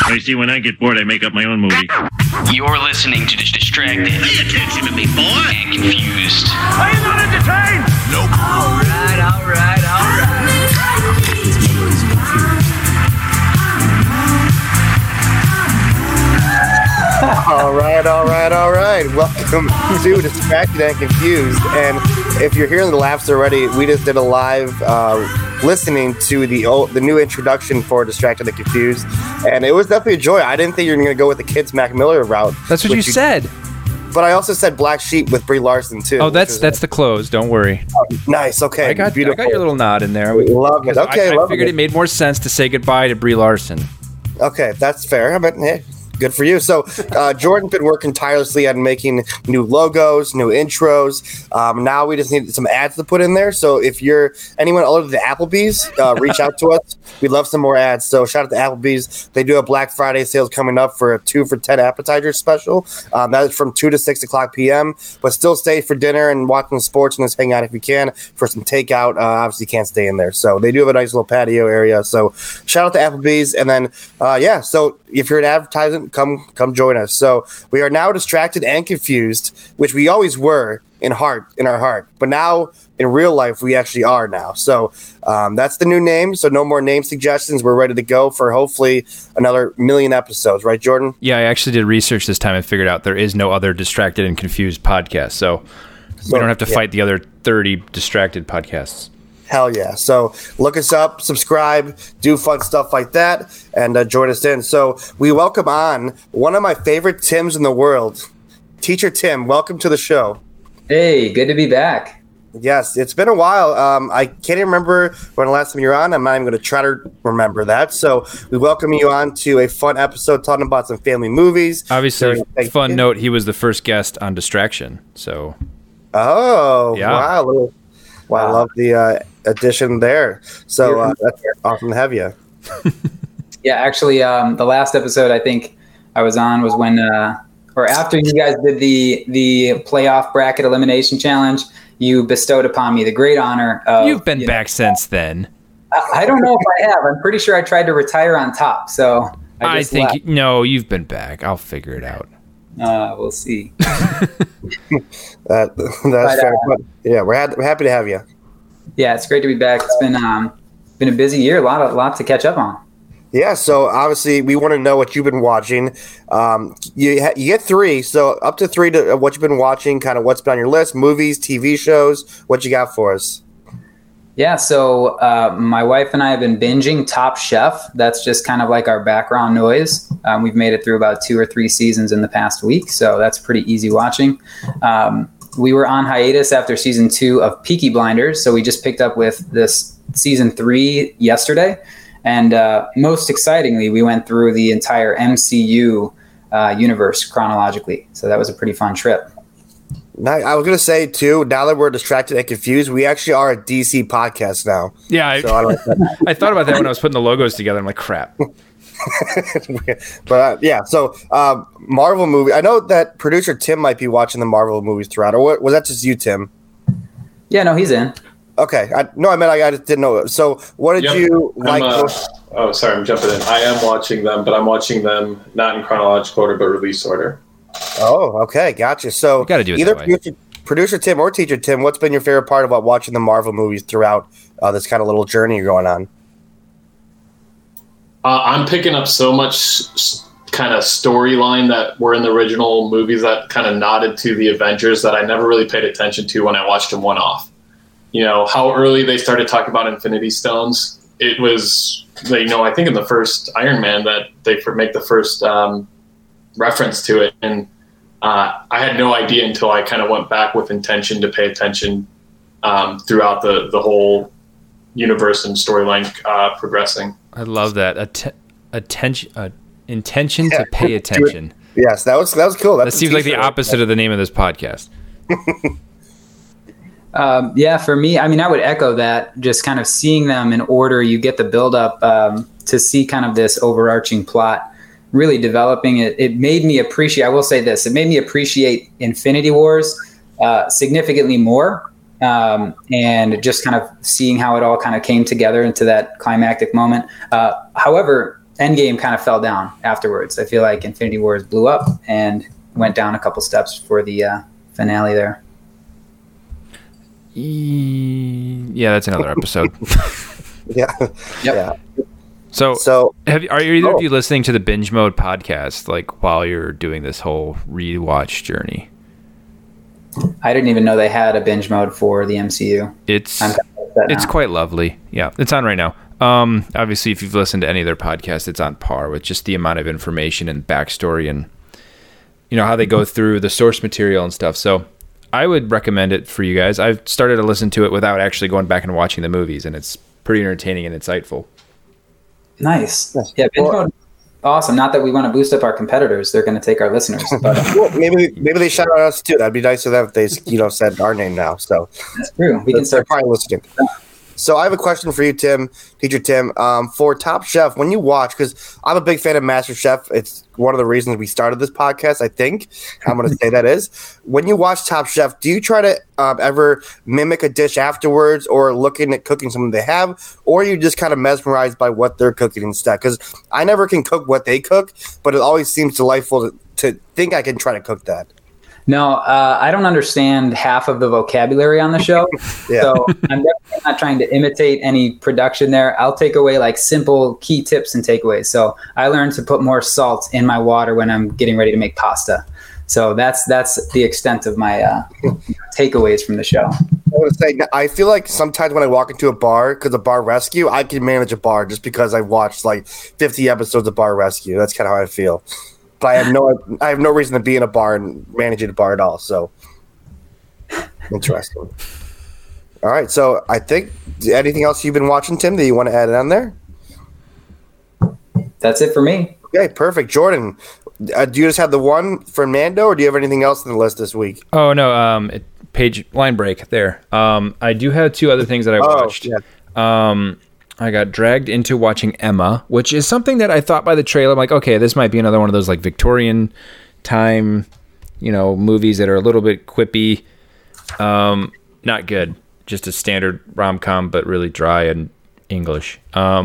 You see, when I get bored, I make up my own movie. You're listening to Distracted. Pay attention to me, boy. And Confused. Are you not entertained? Nope. All right. All right. Welcome to Distracted and Confused. And if you're hearing the laughs already, we just did a live listening to the new introduction for Distracted and Confused, and it was definitely a joy. I didn't think you were going to go with the Kids Mac Miller route. That's what you said. But I also said Black Sheep with Brie Larson too. Oh, that's the close. Don't worry. Nice. Okay. I got your little nod in there. Love it. Okay. I figured it made more sense to say goodbye to Brie Larson. Okay, that's fair. But hey, good for you. So Jordan's been working tirelessly on making new logos, new intros. Now we just need some ads to put in there. So if you're anyone other than the Applebee's, reach out to us. We'd love some more ads. So shout out to Applebee's. They do a Black Friday sales coming up for a 2 for $10 appetizer special. That is from 2 to 6 o'clock p.m. But still stay for dinner and watching sports and just hang out if you can for some takeout. Obviously, you can't stay in there. So they do have a nice little patio area. So shout out to Applebee's. And then, so if you're an advertisement, come join us. So we are now Distracted and Confused, which we always were in our heart, but now in real life we actually are now. So that's the new name. So no more name suggestions. We're ready to go for hopefully another 1,000,000 episodes, right, Jordan? Yeah, I actually did research this time and figured out there is no other Distracted and Confused podcast. So we don't have to fight the other 30 Distracted podcasts. Hell yeah. So look us up, subscribe, do fun stuff like that, and join us in. So we welcome on one of my favorite Tims in the world, Teacher Tim. Welcome to the show. Hey, good to be back. Yes, it's been a while. I can't even remember when the last time you were on. I'm not even going to try to remember that. So we welcome you on to a fun episode talking about some family movies. Obviously, fun note, he was the first guest on Distraction. So. Oh, yeah. Wow. I love the addition there. So that's awesome to have you. Yeah, actually, the last episode I think I was on was when, or after you guys did the playoff bracket elimination challenge, you bestowed upon me the great honor of... You've been back since then. I don't know if I have. I'm pretty sure I tried to retire on top, so I think left. No, you've been back. I'll figure it out. We'll see. That's fair. But yeah, we're happy to have you. Yeah, it's great to be back. It's been a busy year, a lot to catch up on. Yeah, so obviously we want to know what you've been watching. You get 3, so up to 3 to what you've been watching, kind of what's been on your list, movies, TV shows. What you got for us? Yeah, so my wife and I have been binging Top Chef. That's just kind of like our background noise. We've made it through about 2 or 3 seasons in the past week, so that's pretty easy watching. We were on hiatus after season 2 of Peaky Blinders, so we just picked up with this season 3 yesterday. And most excitingly, we went through the entire MCU universe chronologically. So that was a pretty fun trip. I was going to say, too, now that we're Distracted and Confused, we actually are a DC podcast now. Yeah, I thought about that when I was putting the logos together. I'm like, crap. But so Marvel movie. I know that producer Tim might be watching the Marvel movies throughout. Or was that just you, Tim? Yeah, no, he's in. Okay. I just didn't know. So what did you like? Sorry, I'm jumping in. I am watching them, but I'm watching them not in chronological order, but release order. Oh, okay. Gotcha. So gotta do it either that way. producer Tim or teacher Tim, what's been your favorite part about watching the Marvel movies throughout this kind of little journey you're going on? I'm picking up so much kind of storyline that were in the original movies that kind of nodded to the Avengers that I never really paid attention to when I watched them one-off. You know, how early they started talking about Infinity Stones. It was, I think in the first Iron Man that they make the first reference to it. And I had no idea until I kind of went back with intention to pay attention throughout the whole universe and storyline progressing. I love that. Intention to pay attention. Yes, that was cool. That seems like the opposite of the name of this podcast. For me, I would echo that. Just kind of seeing them in order, you get the build up to see kind of this overarching plot really developing. It made me appreciate, I will say this, it made me appreciate Infinity Wars significantly more. And just kind of seeing how it all kind of came together into that climactic moment. However, Endgame kind of fell down afterwards. I feel like Infinity Wars blew up and went down a couple steps for the finale there. Yeah, that's another episode. Yeah. Yep. Yeah. So are either of you listening to the Binge Mode podcast like while you're doing this whole rewatch journey? I didn't even know they had a binge mode for the MCU. It's now. quite lovely. Yeah, it's on right now. Obviously, if you've listened to any of their podcasts, it's on par with just the amount of information and backstory and how they go through the source material and stuff. So I would recommend it for you guys. I've started to listen to it without actually going back and watching the movies, and it's pretty entertaining and insightful. Nice. Yeah, binge mode. Awesome. Not that we want to boost up our competitors; they're going to take our listeners. But Well, maybe they shout out us too. That'd be nice of them if they said our name now. So that's true. We can they're start. probably listening. So I have a question for you, Teacher Tim. For Top Chef, when you watch, because I'm a big fan of MasterChef, it's one of the reasons we started this podcast, I think. I'm going to say that is. When you watch Top Chef, do you try to ever mimic a dish afterwards or looking at cooking something they have, or are you just kind of mesmerized by what they're cooking instead? Because I never can cook what they cook, but it always seems delightful to think I can try to cook that. No, I don't understand half of the vocabulary on the show. Yeah. So I'm definitely not trying to imitate any production there. I'll take away like simple key tips and takeaways. So I learned to put more salt in my water when I'm getting ready to make pasta. So that's the extent of my takeaways from the show. I want to say, I feel like sometimes when I walk into a bar, because of Bar Rescue, I can manage a bar just because I've watched like 50 episodes of Bar Rescue. That's kind of how I feel. But I have no reason to be in a bar and managing a bar at all. So interesting. All right. So I think anything else you've been watching, Tim, that you want to add on there? That's it for me. Okay, perfect. Jordan, do you just have the one for Mando, or do you have anything else on the list this week? Oh no, line break there. I do have two other things that I watched. Yeah. I got dragged into watching Emma, which is something that I thought by the trailer, I'm like, okay, this might be another one of those like Victorian time, movies that are a little bit quippy. Not good. Just a standard rom-com, but really dry and English.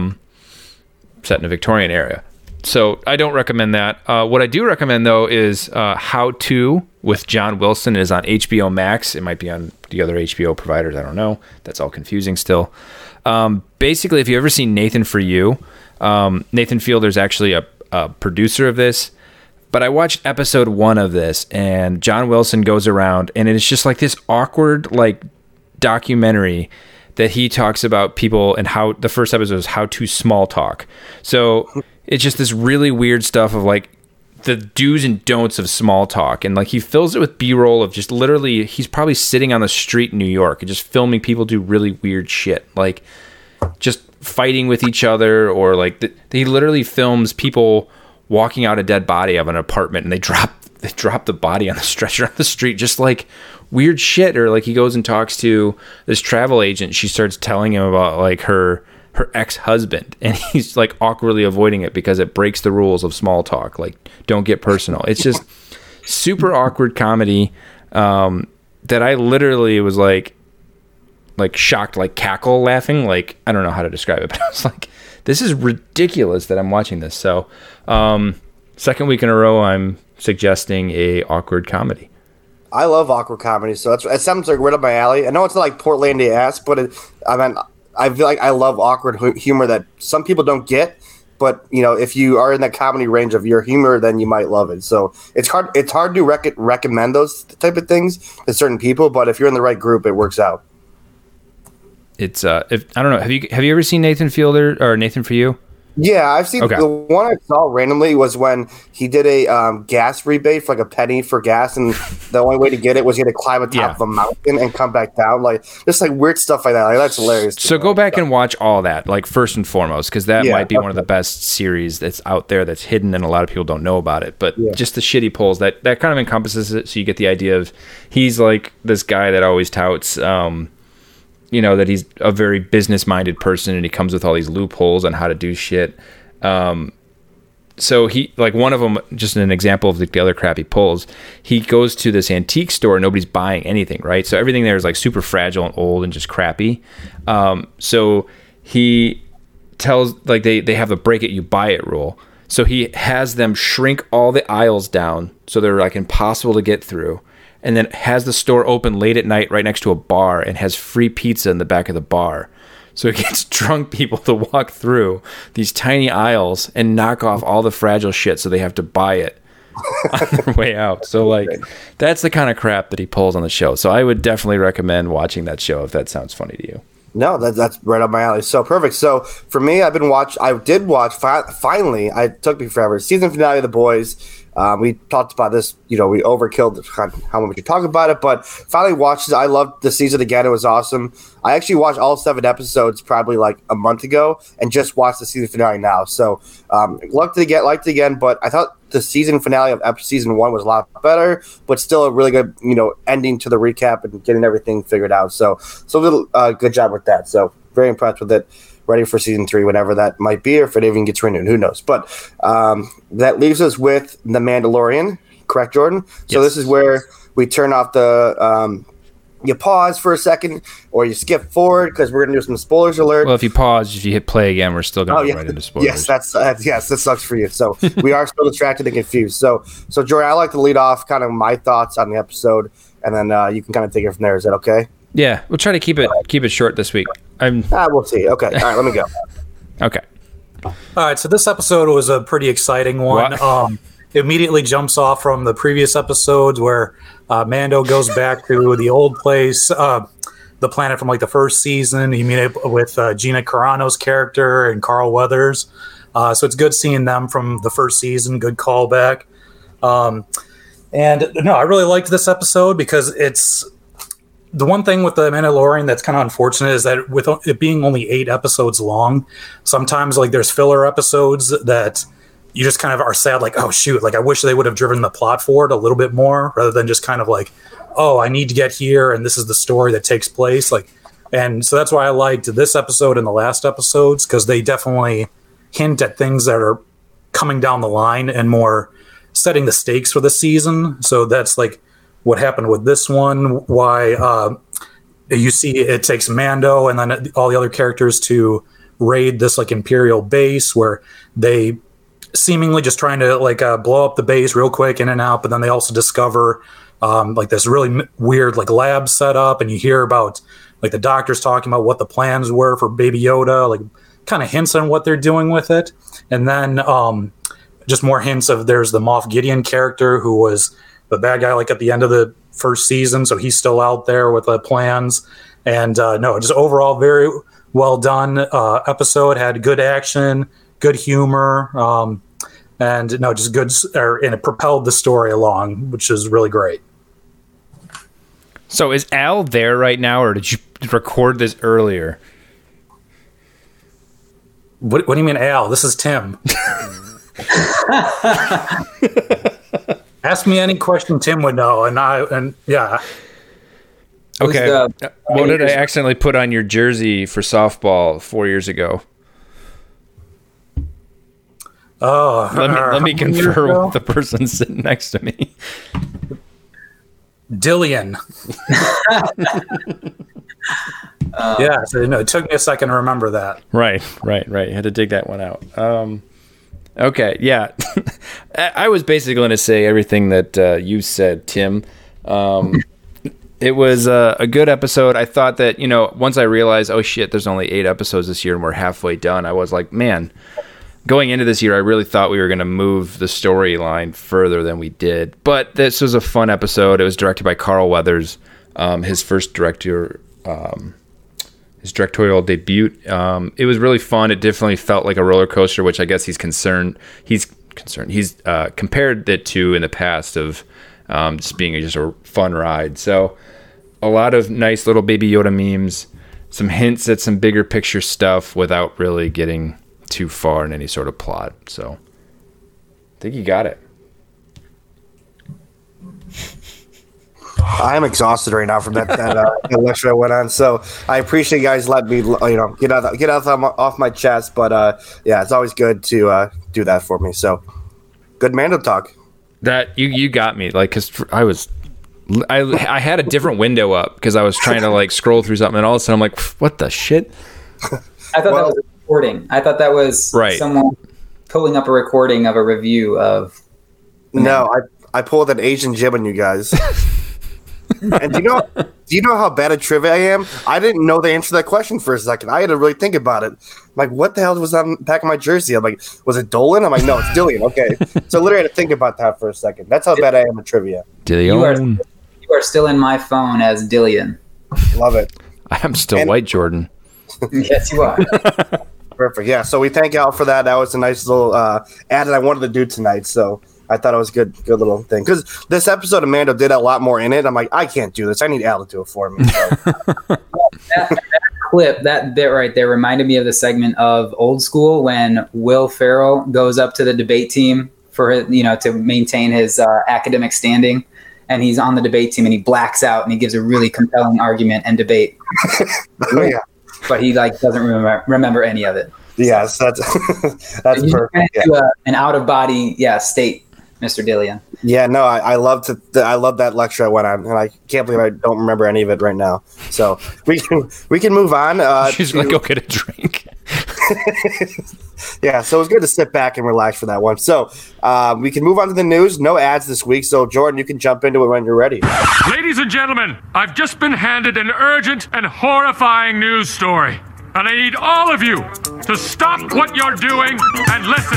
Set in a Victorian area. So I don't recommend that. What I do recommend, though, is How To with John Wilson. It is on HBO Max. It might be on the other HBO providers. I don't know. That's all confusing still. Basically, if you've ever seen Nathan For You, Nathan Fielder's actually a producer of this. But I watched episode 1 of this, and John Wilson goes around, and it's just like this awkward, like, documentary that he talks about people and how the first episode is how to small talk. So it's just this really weird stuff of like the do's and don'ts of small talk. And like he fills it with B-roll of just literally, he's probably sitting on the street in New York and just filming people do really weird shit. Like just fighting with each other, or like he literally films people walking out a dead body of an apartment and they drop the body on the stretcher on the street, just like weird shit. Or like he goes and talks to this travel agent. She starts telling him about like her ex-husband, and he's like awkwardly avoiding it because it breaks the rules of small talk. Like, don't get personal. It's just super awkward comedy that I literally was like shocked, like cackle laughing. Like, I don't know how to describe it, but I was like, this is ridiculous that I'm watching this. So second week in a row, I'm suggesting a awkward comedy. I love awkward comedy, so it sounds like right up my alley. I know it's not like Portlandia-esque, but I feel like I love awkward humor that some people don't get. But if you are in that comedy range of your humor, then you might love it. So it's hard to recommend those type of things to certain people. But if you're in the right group, it works out. It's I don't know. Have you ever seen Nathan Fielder or Nathan For You? Yeah, I've seen the one I saw randomly was when he did a gas rebate for like a penny for gas, and the only way to get it was he had to climb the top of a mountain and come back down, like just like weird stuff like that. Like that's hilarious. So go back and watch all that, like first and foremost, because that might be one of the best series that's out there that's hidden and a lot of people don't know about it. But just the shitty pulls that kind of encompasses it, so you get the idea of he's like this guy that always touts. That he's a very business-minded person, and he comes with all these loopholes on how to do shit. So he, like one of them, just an example of the other crap he pulls, he goes to this antique store and nobody's buying anything, right? So everything there is like super fragile and old and just crappy. So he tells, like, they have the break it, you buy it rule. So he has them shrink all the aisles down so they're like impossible to get through, and then has the store open late at night right next to a bar and has free pizza in the back of the bar. So he gets drunk people to walk through these tiny aisles and knock off all the fragile shit so they have to buy it on their way out. So, like, that's the kind of crap that he pulls on the show. So I would definitely recommend watching that show if that sounds funny to you. No, that's right up my alley. So perfect. So for me, I did watch finally. It took me forever. Season finale of The Boys. We talked about this. We overkilled how much we talk about it, but finally watched it. I loved the season again. It was awesome. I actually watched all 7 episodes probably like a month ago, and just watched the season finale now. So liked it again. But I thought the season finale of season 1 was a lot better, but still a really good ending to the recap and getting everything figured out. So a little good job with that. So very impressed with it. Ready for season 3, whenever that might be, or if it even gets renewed, who knows? But that leaves us with The Mandalorian, correct, Jordan? So this is where we turn off the you pause for a second, or you skip forward because we're going to do some spoilers alert. Well, if you hit play again, we're still going to go right into spoilers. Yes, that sucks for you. So we are still distracted and confused. So Jordan, I like to lead off kind of my thoughts on the episode, and then you can kind of take it from there. Is that okay? Yeah, we'll try to keep it short this week. We'll see. Okay, all right, let me go. Okay. All right, so this episode was a pretty exciting one. It immediately jumps off from the previous episodes where Mando goes back to the old place, the planet from like the first season. You meet up with Gina Carano's character and Carl Weathers. So it's good seeing them from the first season. Good callback. I really liked this episode because it's the one thing with The Mandalorian that's kind of unfortunate is that with it being only 8 episodes long, sometimes like there's filler episodes that you just kind of are sad, like, oh shoot, like I wish they would have driven the plot forward a little bit more rather than just kind of like, oh, I need to get here and this is the story that takes place. And so that's why I liked this episode and the last episodes, because they definitely hint at things that are coming down the line and more setting the stakes for the season. So that's like what happened with this one, why you see it takes Mando and then all the other characters to raid this like Imperial base where they seemingly just trying to like blow up the base real quick in and out, but then they also discover like this really weird like lab setup, and you hear about like the doctors talking about what the plans were for Baby Yoda, like kind of hints on what they're doing with it. And then just more hints of there's the Moff Gideon character who was the bad guy like at the end of the first season, so he's still out there with the plans. And just overall very well done episode. Had good action, good humor, and it propelled the story along, which is really great. So is Al there right now, or did you record this earlier? What do you mean, Al? This is Tim. Ask me any question Tim would know, and yeah. Okay. What did I accidentally put on your jersey for softball 4 years ago? Oh, let me confer with the person sitting next to me. Dillian. Yeah, so it took me a second to remember that. Right. Had to dig that one out. Okay, yeah. I was basically going to say everything that you said, Tim. It was a good episode. I thought that, once I realized, oh shit, there's only 8 episodes this year and we're halfway done, I was like, man, going into this year, I really thought we were going to move the storyline further than we did. But this was a fun episode. It was directed by Carl Weathers, his first his directorial debut. It was really fun. It definitely felt like a roller coaster, which I guess he's concerned. He's compared it to in the past of just being just a fun ride. So a lot of nice little Baby Yoda memes, some hints at some bigger picture stuff without really getting too far in any sort of plot. So I think you got it. I'm exhausted right now from that lecture I went on. So I appreciate you guys letting me, get out off my chest. But it's always good to do that for me. So good Mando talk. That you got me, like, because I had a different window up because I was trying to like scroll through something, and all of a sudden I'm like, what the shit? I thought that was recording. I thought that was Right. someone pulling up a recording of a review of. No, I pulled an Asian jib on you guys. And do you know how bad at trivia I am? I didn't know the answer to that question for a second. I had to really think about it. I'm like, what the hell was on the back of my jersey? I'm like, was it Dolan? I'm like, no, it's Dillian. Okay. So literally I had to think about that for a second. That's how bad I am at trivia. Dillion. You are still in my phone as Dillian. Love it. I'm still white, Jordan. Yes, you are. Perfect. Yeah. So we thank Al for that. That was a nice little ad that I wanted to do tonight. So I thought it was good little thing. Because this episode, Amanda did a lot more in it. I'm like, I can't do this. I need Al to do it for me. So. that clip, that bit right there reminded me of the segment of Old School when Will Ferrell goes up to the debate team for, to maintain his academic standing. And he's on the debate team and he blacks out and he gives a really compelling argument and debate. Oh, yeah. But he doesn't remember any of it. Yes, that's You perfect. went Yeah. into an out of body state, Mr. Dillian. Yeah, no, I love that lecture I went on, and I can't believe I don't remember any of it right now. So we can move on. She's going to go get a drink. Yeah, so it was good to sit back and relax for that one. So we can move on to the news. No ads this week, so Jordan, you can jump into it when you're ready. Ladies and gentlemen, I've just been handed an urgent and horrifying news story. And I need all of you to stop what you're doing and listen.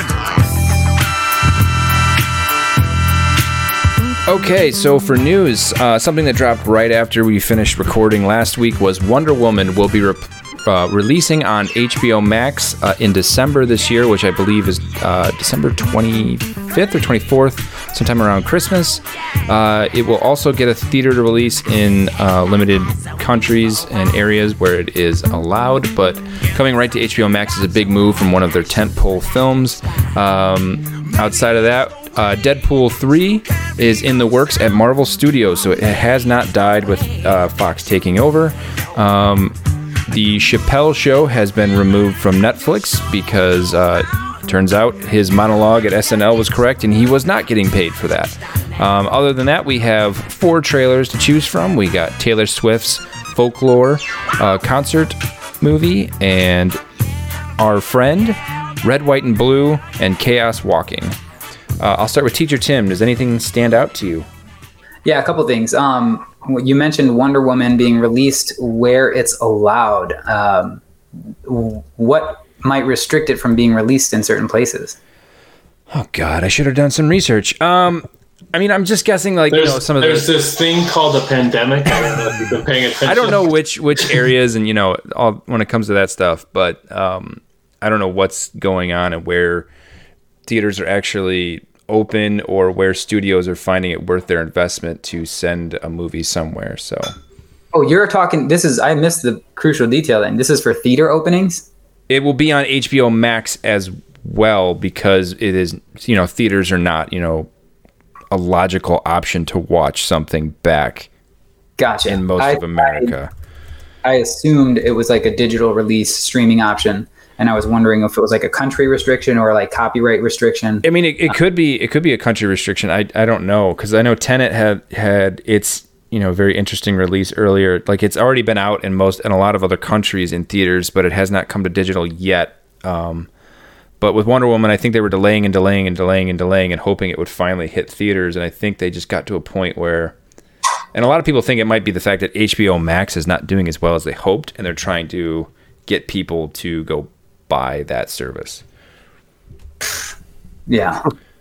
Okay, so for news, something that dropped right after we finished recording last week was Wonder Woman will be releasing on HBO Max in December this year, which I believe is December 25th or 24th, sometime around Christmas. It will also get a theater to release in limited countries and areas where it is allowed, but coming right to HBO Max is a big move from one of their tentpole films. Outside of that, Deadpool 3 is in the works at Marvel Studios, so it has not died with Fox taking over. The Chappelle Show has been removed from Netflix because turns out his monologue at SNL was correct and he was not getting paid for that. Other than that, we have 4 trailers to choose from. We got Taylor Swift's Folklore concert movie and Our Friend, Red, White, and Blue, and Chaos Walking. I'll start with Teacher Tim. Does anything stand out to you? Yeah, a couple things. You mentioned Wonder Woman being released where it's allowed. What might restrict it from being released in certain places? Oh, God, I should have done some research. I'm just guessing, some of there's this thing called a pandemic. I don't know if you've been paying attention. I don't know which areas and, when it comes to that stuff, but I don't know what's going on and where theaters are actually open or where studios are finding it worth their investment to send a movie somewhere. So, you're talking. I missed the crucial detail. Then this is for theater openings. It will be on HBO Max as well because it is. Theaters are not a logical option to watch something back. Gotcha. In most of America, I assumed it was like a digital release streaming option. And I was wondering if it was like a country restriction or like copyright restriction. I mean, it could be a country restriction. I don't know, because I know Tenet had its very interesting release earlier. Like it's already been out in a lot of other countries in theaters, but it has not come to digital yet. But with Wonder Woman, I think they were delaying and hoping it would finally hit theaters. And I think they just got to a point where, and a lot of people think it might be the fact that HBO Max is not doing as well as they hoped, and they're trying to get people to go buy that service. Yeah.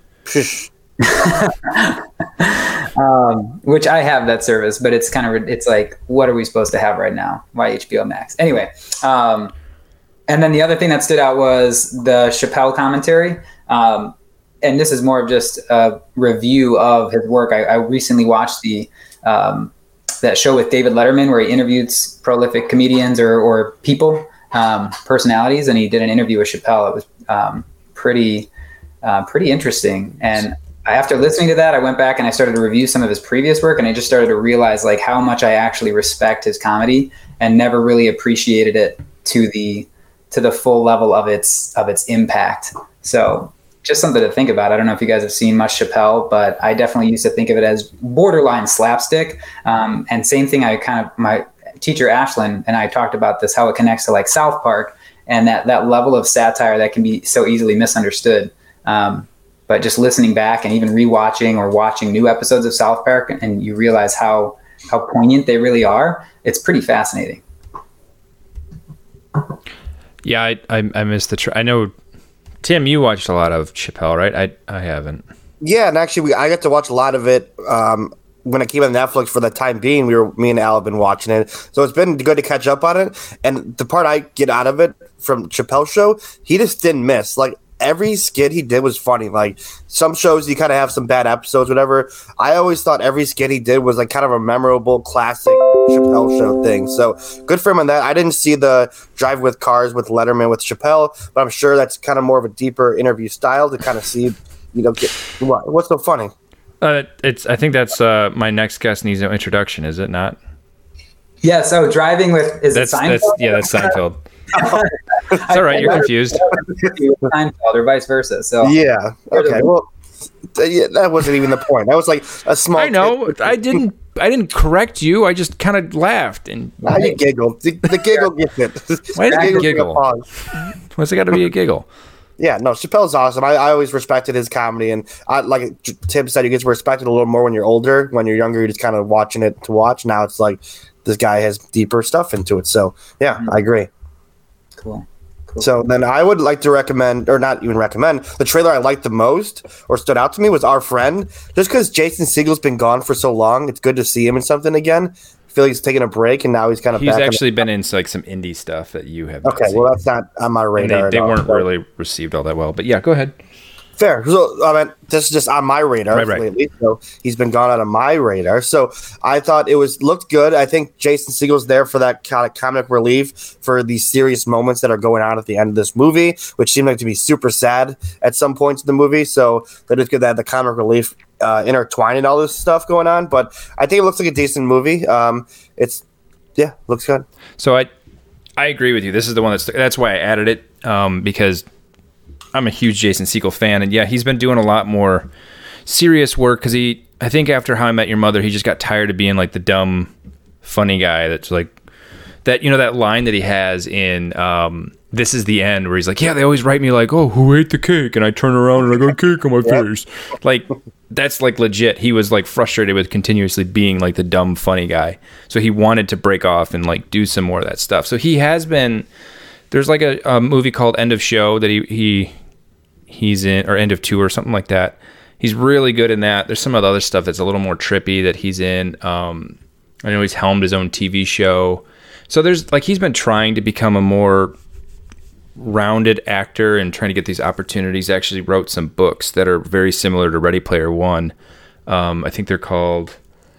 Which I have that service, but it's kind of, it's like, what are we supposed to have right now? Why HBO Max? Anyway. And then the other thing that stood out was the Chappelle commentary. And this is more of just a review of his work. I recently watched that show with David Letterman where he interviews prolific comedians or people, personalities, and he did an interview with Chappelle. It was pretty interesting. And after listening to that, I went back and I started to review some of his previous work, and I just started to realize like how much I actually respect his comedy and never really appreciated it to the full level of its impact. So just something to think about. I don't know if you guys have seen much Chappelle, but I definitely used to think of it as borderline slapstick. And same thing, my teacher Ashlyn and I talked about this, how it connects to like South Park and that level of satire that can be so easily misunderstood. But just listening back and even rewatching or watching new episodes of South Park, and you realize how poignant they really are, it's pretty fascinating. Yeah, I missed I know, Tim, you watched a lot of Chappelle, right? I haven't. Yeah, and actually, I got to watch a lot of it when it came on Netflix for the time being. Me and Al have been watching it, so it's been good to catch up on it. And the part I get out of it from Chappelle's show, he just didn't miss. Like, every skit he did was funny. Like, some shows you kind of have some bad episodes, whatever. I always thought every skit he did was like kind of a memorable, classic Chappelle show thing. So good for him on that. I didn't see the Drive with Cars with Letterman with Chappelle, but I'm sure that's kind of more of a deeper interview style to kind of see, what's so funny. I think that's my next guest needs no introduction, is it not? Yeah. So Driving with it Seinfeld? That's Seinfeld. It's all right. You're confused. Seinfeld or vice versa. So yeah. Okay. Well, that wasn't even the point. That was like a small. I know. I didn't correct you. I just kind of laughed and. You giggled. The giggle gets it. Why did you giggle? What's it got to be a giggle? Yeah, no, Chappelle's awesome. I always respected his comedy, and like Tim said, you get to respect it a little more when you're older. When you're younger, you're just kind of watching it to watch. Now it's like this guy has deeper stuff into it. So yeah, I agree. Cool. So then I would like to recommend, or not even recommend, the trailer I liked the most or stood out to me was Our Friend. Just because Jason Segel's been gone for so long, it's good to see him in something again. I feel like he's taking a break, and now he's kind of He's back. actually been in like some indie stuff that you have. Okay, well, that's not on my radar. They weren't really received all that well, but yeah, go ahead. Fair. So, I mean, this is just on my radar Right. lately. So he's been gone out of my radar. So I thought it looked good. I think Jason Segel's there for that kind of comic relief for these serious moments that are going on at the end of this movie, which seemed like to be super sad at some points in the movie. So that it's good to have the comic relief intertwining all this stuff going on. But I think it looks like a decent movie. Looks good. So I agree with you. This is the one that's why I added it, because I'm a huge Jason Segel fan, and yeah, he's been doing a lot more serious work because I think after How I Met Your Mother, he just got tired of being like the dumb, funny guy that's like that. You know, that line that he has in This Is the End, where he's like, "Yeah, they always write me like, oh, who ate the cake?" And I turn around and I got cake on my face. Like, that's like legit. He was like frustrated with continuously being like the dumb, funny guy, so he wanted to break off and like do some more of that stuff. So he has been. There's like a movie called End of Show that he's in, or End of Two or something like that. He's really good in that. There's some of the other stuff that's a little more trippy that he's in. I know he's helmed his own TV show. So there's like, he's been trying to become a more rounded actor and trying to get these opportunities. Actually wrote some books that are very similar to Ready Player One. I think they're called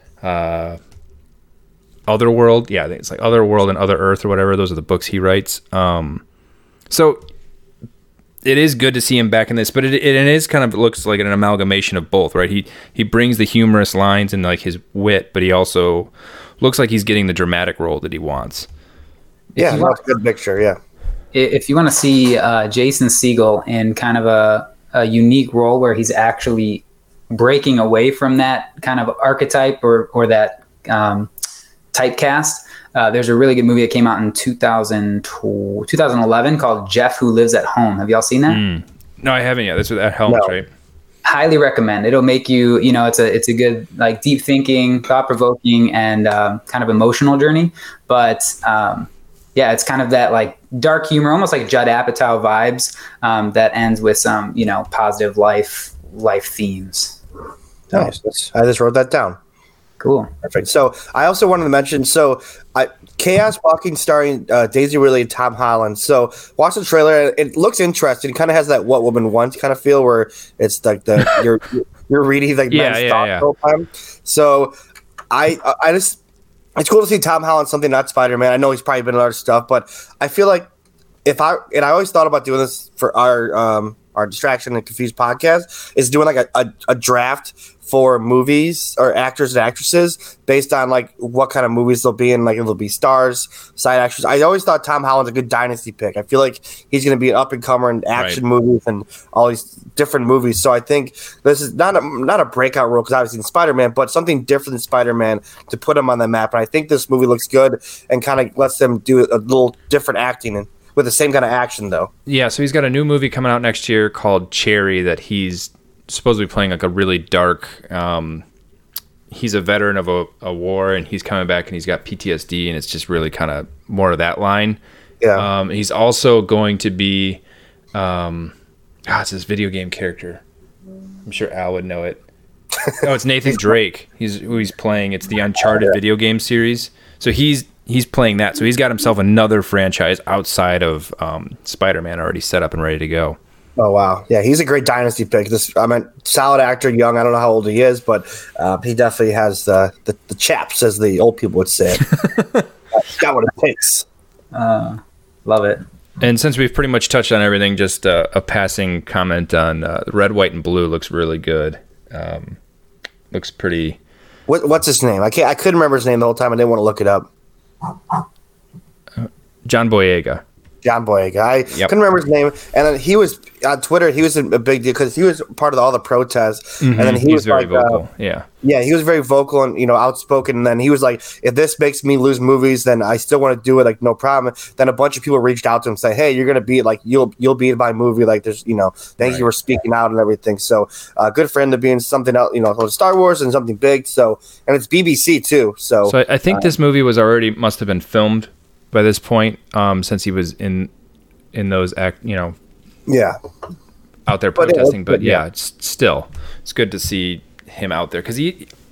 Otherworld. Yeah, I think it's like Otherworld and Other Earth or whatever. Those are the books he writes. So it is good to see him back in this, but it is kind of looks like an amalgamation of both, right? He brings the humorous lines and like his wit, but he also looks like he's getting the dramatic role that he wants. Yeah, that's a good picture. Yeah. If you want to see Jason Segel in kind of a unique role where he's actually breaking away from that kind of archetype or that typecast, there's a really good movie that came out in 2011 called Jeff Who Lives at Home. Have y'all seen that? No, I haven't yet. That's with Helms, right? Highly recommend. It'll make you, it's a good, like, deep thinking, thought provoking, and kind of emotional journey. But it's kind of that like dark humor, almost like Judd Apatow vibes, that ends with some, positive life themes. Nice. I just wrote that down. Cool. Perfect. So I also wanted to mention, Chaos Walking starring Daisy Ridley and Tom Holland. So watch the trailer. It looks interesting. It kind of has that What Woman Wants kind of feel where it's like you're reading like men's thoughts the whole time. So I just, it's cool to see Tom Holland something not Spider-Man. I know he's probably been in other stuff, but I feel like I always thought about doing this for our Distraction and Confused podcast, is doing like a draft for movies or actors and actresses based on like what kind of movies they'll be in. Like it'll be stars, side actors. I always thought Tom Holland's a good dynasty pick. I feel like he's going to be an up and comer in action movies and all these different movies. So I think this is not a breakout role because obviously in Spider-Man, but something different than Spider-Man to put him on the map. And I think this movie looks good and kind of lets them do a little different acting. And with the same kind of action though. Yeah, so he's got a new movie coming out next year called Cherry that he's supposed to be playing like a really dark. He's a veteran of a war, and he's coming back, and he's got PTSD, and it's just really kind of more of that line. Yeah. He's also going to be, it's this video game character. I'm sure Al would know it. Oh, it's Nathan Drake. Who he's playing. It's the Uncharted video game series. So he's playing that. So he's got himself another franchise outside of Spider-Man already set up and ready to go. Oh wow, yeah, he's a great dynasty pick. Solid actor, young. I don't know how old he is, but he definitely has the chaps, as the old people would say. Got what it takes. Love it. And since we've pretty much touched on everything, just a passing comment on Red, White, and Blue looks really good. Looks pretty. What's his name? I couldn't remember his name the whole time. I didn't want to look it up. John Boyega. John Boyega. I couldn't remember his name. And then he was on Twitter. He was a big deal because he was part of all the protests. Mm-hmm. And then he was very like, vocal. Yeah, he was very vocal and outspoken. And then he was like, if this makes me lose movies, then I still want to do it. Like, no problem. Then a bunch of people reached out to him and say, hey, you're gonna be like you'll be in my movie. Like, there's thank you for speaking out and everything. So good for him to be in something else, Star Wars and something big. So, and it's BBC too. So I think this movie must have been filmed by this point, since he was in those out there protesting. But it's good to see him out there because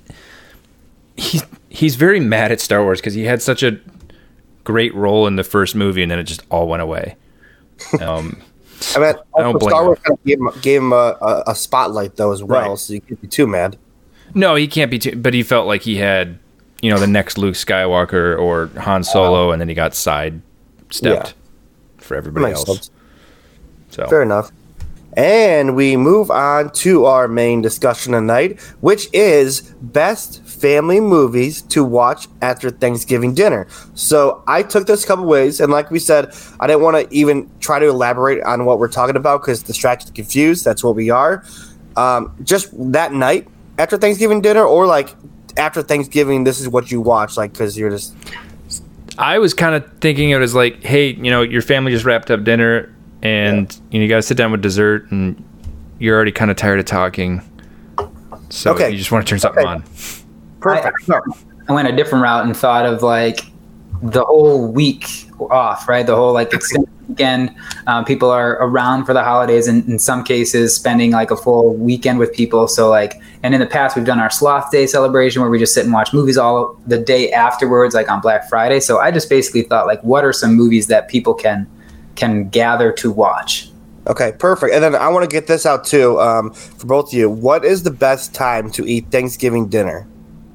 he's very mad at Star Wars because he had such a great role in the first movie and then it just all went away. I don't blame Star Wars kind of gave him a spotlight though as well, right. So you can't be too mad. No, he can't be too. But he felt like he had the next Luke Skywalker or Han Solo, and then he got sidestepped for everybody else. Sense. So fair enough. And we move on to our main discussion tonight, which is best family movies to watch after Thanksgiving dinner. So I took this a couple ways, and like we said, I didn't want to even try to elaborate on what we're talking about because distracted, confused. That's what we are. Just that night after Thanksgiving dinner, or like after Thanksgiving, this is what you watch, like because you're just. I was kind of thinking it was like, hey, your family just wrapped up dinner, and you got to sit down with dessert, and you're already kind of tired of talking, so you just want to turn something on. Perfect. I went a different route and thought of like the whole week off, right? The whole like extended weekend. People are around for the holidays, and in some cases spending like a full weekend with people. So like, and in the past we've done our Sloth Day celebration where we just sit and watch movies all the day afterwards, like on Black Friday. So I just basically thought like, what are some movies that people can gather to watch? Okay, perfect. And then I want to get this out too, for both of you. What is the best time to eat Thanksgiving dinner?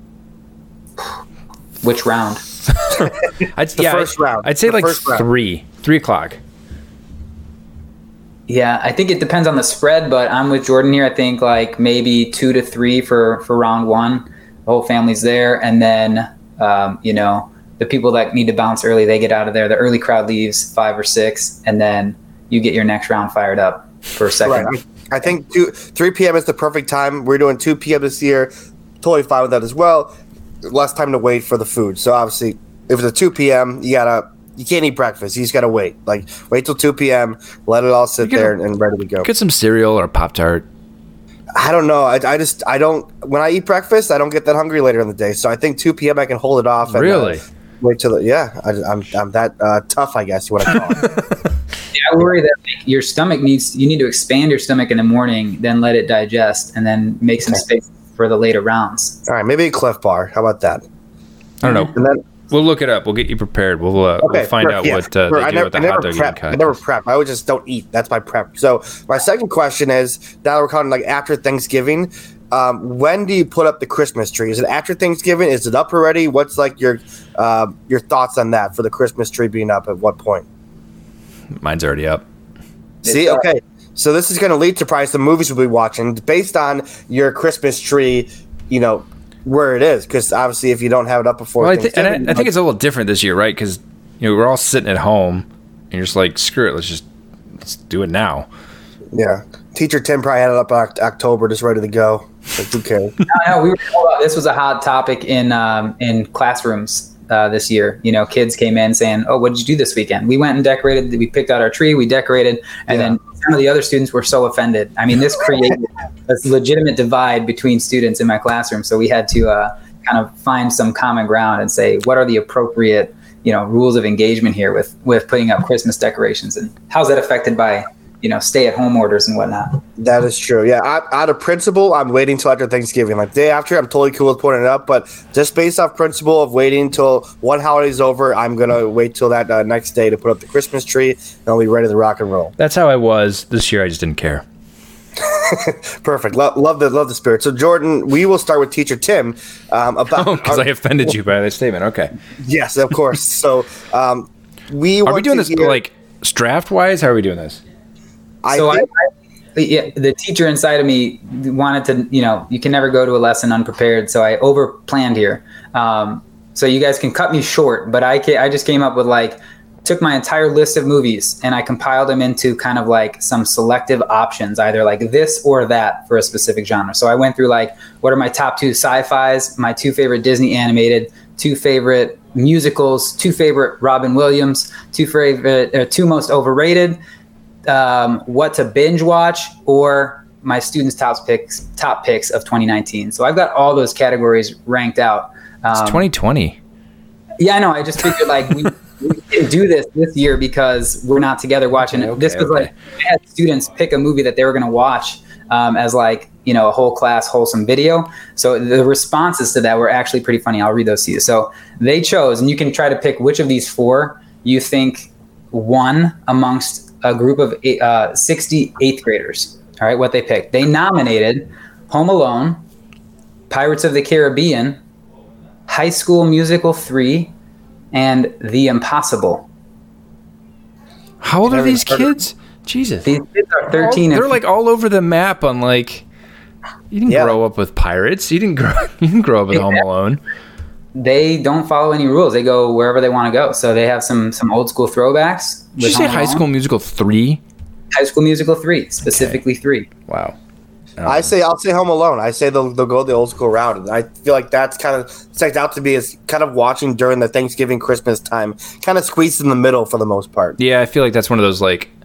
Which round? First round. I'd say like 3 o'clock. Yeah, I think it depends on the spread, but I'm with Jordan here. I think like maybe 2 to 3 for round one. The whole family's there, and then the people that need to bounce early, they get out of there. The early crowd leaves 5 or 6, and then you get your next round fired up for a second. Right. I think 3 p.m. is the perfect time. We're doing 2 p.m. this year. Totally fine with that as well. Less time to wait for the food. So obviously, if it's a 2 p.m., you can't eat breakfast. You just gotta wait. Like wait till 2 p.m. Let it all sit there and ready to go. Get some cereal or Pop-Tart. I don't know. I don't. When I eat breakfast, I don't get that hungry later in the day. So I think 2 p.m. I can hold it off. And, really? Wait till I'm that tough, I guess you want to call it. Yeah, I worry that your stomach you need to expand your stomach in the morning, then let it digest, and then make some space for the later rounds. All right, maybe a Cliff Bar. How about that? I don't know. And then, we'll look it up. We'll get you prepared. We'll find out what they do with the hot dog eating contest. I never prep. I would just don't eat. That's my prep. So my second question is, now that we're counting like after Thanksgiving, when do you put up the Christmas tree? Is it after Thanksgiving? Is it up already? What's like your thoughts on that for the Christmas tree being up at what point? Mine's already up. See, okay. So this is going to lead to probably some movies we'll be watching based on your Christmas tree, where it is. Because obviously, if you don't have it up before, I think it's a little different this year, right? Because we're all sitting at home, and you're just like, screw it, let's do it now. Yeah, Teacher Tim probably had it up in October, just ready to go. Like, who cares? No, this was a hot topic in classrooms this year. You know, kids came in saying, "Oh, what did you do this weekend?" We went and decorated. We picked out our tree. We decorated, and then some of the other students were so offended. I mean, this created a legitimate divide between students in my classroom. So we had to kind of find some common ground and say, what are the appropriate, you know, rules of engagement here with putting up Christmas decorations, and how's that affected by, you know, stay-at-home orders and whatnot. That is true. Yeah, out of principle, I'm waiting till after Thanksgiving. Like day after, I'm totally cool with putting it up, but just based off principle of waiting until one holiday's over, I'm gonna wait till that next day to put up the Christmas tree, and I'll be ready to rock and roll. That's how I was this year. I just didn't care. Perfect. Love the spirit. So Jordan, we will start with Teacher Tim about because I offended you by that statement. Okay. Yes, of course. So are we doing this like draft wise? How are we doing this? The teacher inside of me wanted to, you know, you can never go to a lesson unprepared. So I over planned here. So you guys can cut me short, but I just came up with took my entire list of movies and I compiled them into kind of like some selective options, either like this or that for a specific genre. So I went through what are my top 2 sci-fis, my 2 favorite Disney animated, 2 favorite musicals, 2 favorite Robin Williams, 2 most overrated, what to binge watch, or my students' top picks of 2019. So I've got all those categories ranked out. It's 2020. Yeah, I know. I just figured we didn't do this year because we're not together watching it. This was I had students pick a movie that they were going to watch as a whole class wholesome video. So the responses to that were actually pretty funny. I'll read those to you. So they chose, and you can try to pick which of these 4 you think won amongst a group of 60 8th graders. All right, what they picked. They nominated Home Alone, Pirates of the Caribbean, High School Musical 3, and The Impossible. How old are these kids? Jesus. These kids are 13. They're all over the map on you didn't grow up with Pirates. You didn't grow up with Home Alone. They don't follow any rules. They go wherever they want to go. So they have some old school throwbacks. Did you say High School Musical 3? High School Musical 3, specifically 3. Wow. I'll say Home Alone. I say they'll go the old school route. And I feel like that's kind of sticks out to me as kind of watching during the Thanksgiving, Christmas time, kind of squeezed in the middle for the most part. Yeah, I feel like that's one of those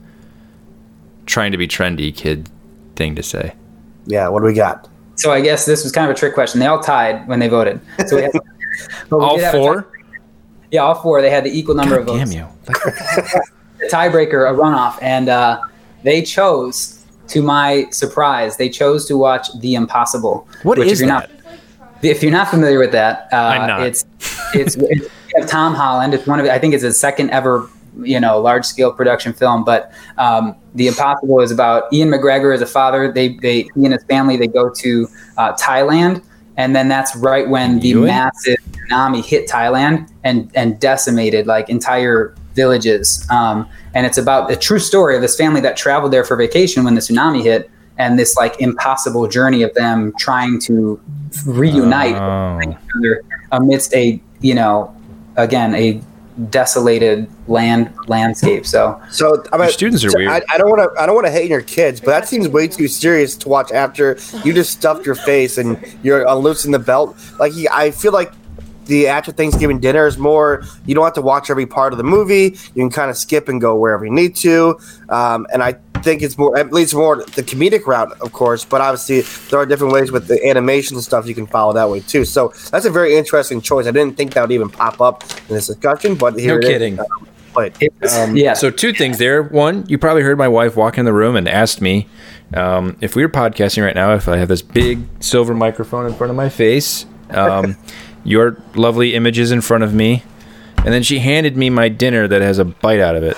trying to be trendy kid thing to say. Yeah, what do we got? So I guess this was kind of a trick question. They all tied when they voted. So we had, all 4? Yeah, all 4. They had the equal number of votes. Damn you. The tiebreaker, a runoff, and they chose, to my surprise, they chose to watch The Impossible. What is that? If you're not familiar with that, I'm not. It's Tom Holland. It's I think it's his second ever, large scale production film. But The Impossible is about Ian McGregor as a father. He and his family, they go to Thailand. And then that's right when the massive tsunami hit Thailand and decimated entire villages. And it's about the true story of this family that traveled there for vacation when the tsunami hit, and this impossible journey of them trying to reunite amidst a desolated landscape. So your students are weird. I don't want to hate your kids, but that seems way too serious to watch after you just stuffed your face and you're unloosing the belt. I feel like the after Thanksgiving dinner is more, you don't have to watch every part of the movie. You can kind of skip and go wherever you need to. And I think it's more, at least more the comedic route, of course, but obviously there are different ways with the animation and stuff you can follow that way too. So that's a very interesting choice. I didn't think that would even pop up in this discussion, but here no kidding. Yeah. So 2 things there. One, you probably heard my wife walk in the room and asked me if we were podcasting right now, if I have this big silver microphone in front of my face, your lovely images in front of me, and then she handed me my dinner that has a bite out of it.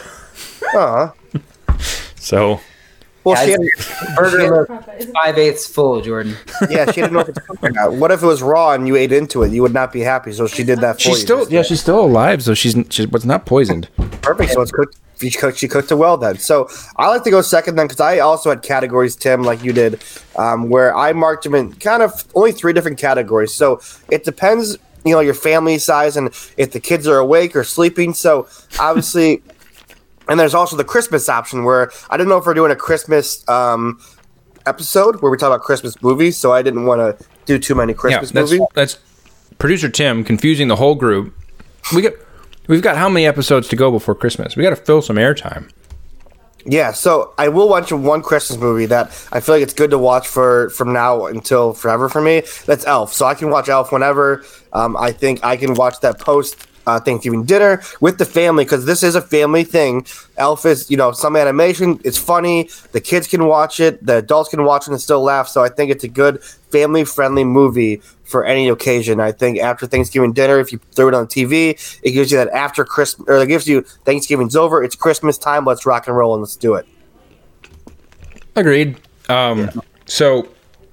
So, she had burger 5/8 full, Jordan. Yeah, she didn't know if it's cooked or not. What if it was raw and you ate into it? You would not be happy. So she did that for you. She's still alive, so she's not poisoned. Perfect. So it's cooked. She cooked it well then. So I like to go second then because I also had categories, Tim, like you did, where I marked them in kind of only 3 different categories. So it depends, your family size and if the kids are awake or sleeping. So obviously, and there's also the Christmas option where I don't know if we're doing a Christmas episode where we talk about Christmas movies. So I didn't want to do too many Christmas movies. That's producer Tim confusing the whole group. we've got how many episodes to go before Christmas? We got to fill some airtime. Yeah, so I will watch one Christmas movie that I feel like it's good to watch from now until forever for me. That's Elf. So I can watch Elf whenever. I think I can watch that post Thanksgiving dinner with the family because this is a family thing. Elf is, some animation. It's funny. The kids can watch it. The adults can watch it and still laugh. So I think it's a good family-friendly movie for any occasion. I think after Thanksgiving dinner, if you throw it on TV, it gives you that after Christmas, or it gives you Thanksgiving's over. It's Christmas time. Let's rock and roll and let's do it. Agreed. So.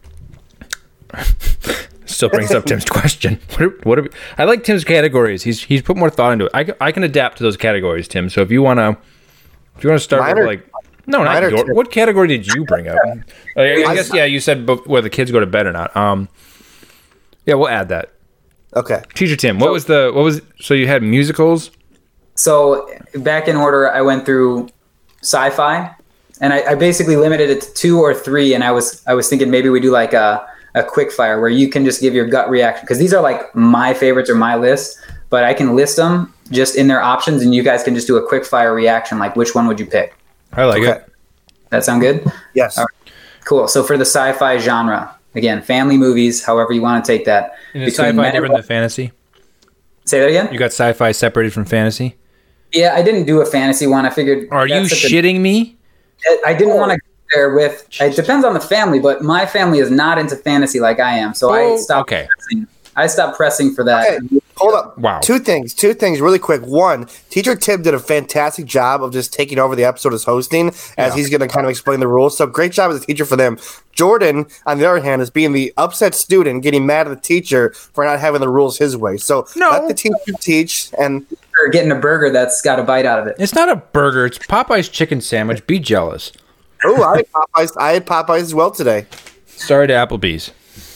Still brings up Tim's question. What are we, I like Tim's categories. He's put more thought into it. I can adapt to those categories, Tim. So if you want to start with not your, what category did you bring up? I guess you said whether the kids go to bed or not. Yeah, we'll add that. Okay. Teacher Tim, what was so you had musicals? So back in order, I went through sci-fi, and I basically limited it to 2 or 3, and I was thinking maybe we do like a quick fire where you can just give your gut reaction, because these are like my favorites or my list, but I can list them just in their options and you guys can just do a quick fire reaction, like which one would you pick? I like it. That sound good? Yes. All right. Cool. So for the sci-fi genre, again, family movies, however you want to take that. And is sci-fi different than fantasy? Say that again? You got sci-fi separated from fantasy? Yeah, I didn't do a fantasy one. I figured... Are you shitting me? I didn't want to there with it depends on the family, but my family is not into fantasy like I am, so I stopped pressing for that. Okay, hold up. Wow. Two things really quick. One, Teacher Tim did a fantastic job of just taking over the episode as hosting, as he's going to kind of explain the rules. So great job as a teacher for them. Jordan, on the other hand, is being the upset student, getting mad at the teacher for not having the rules his way. So let the teacher teach, and or getting a burger that's got a bite out of it. It's not a burger. It's Popeye's chicken sandwich. Be jealous. Oh, I had Popeyes as well today. Sorry to Applebee's.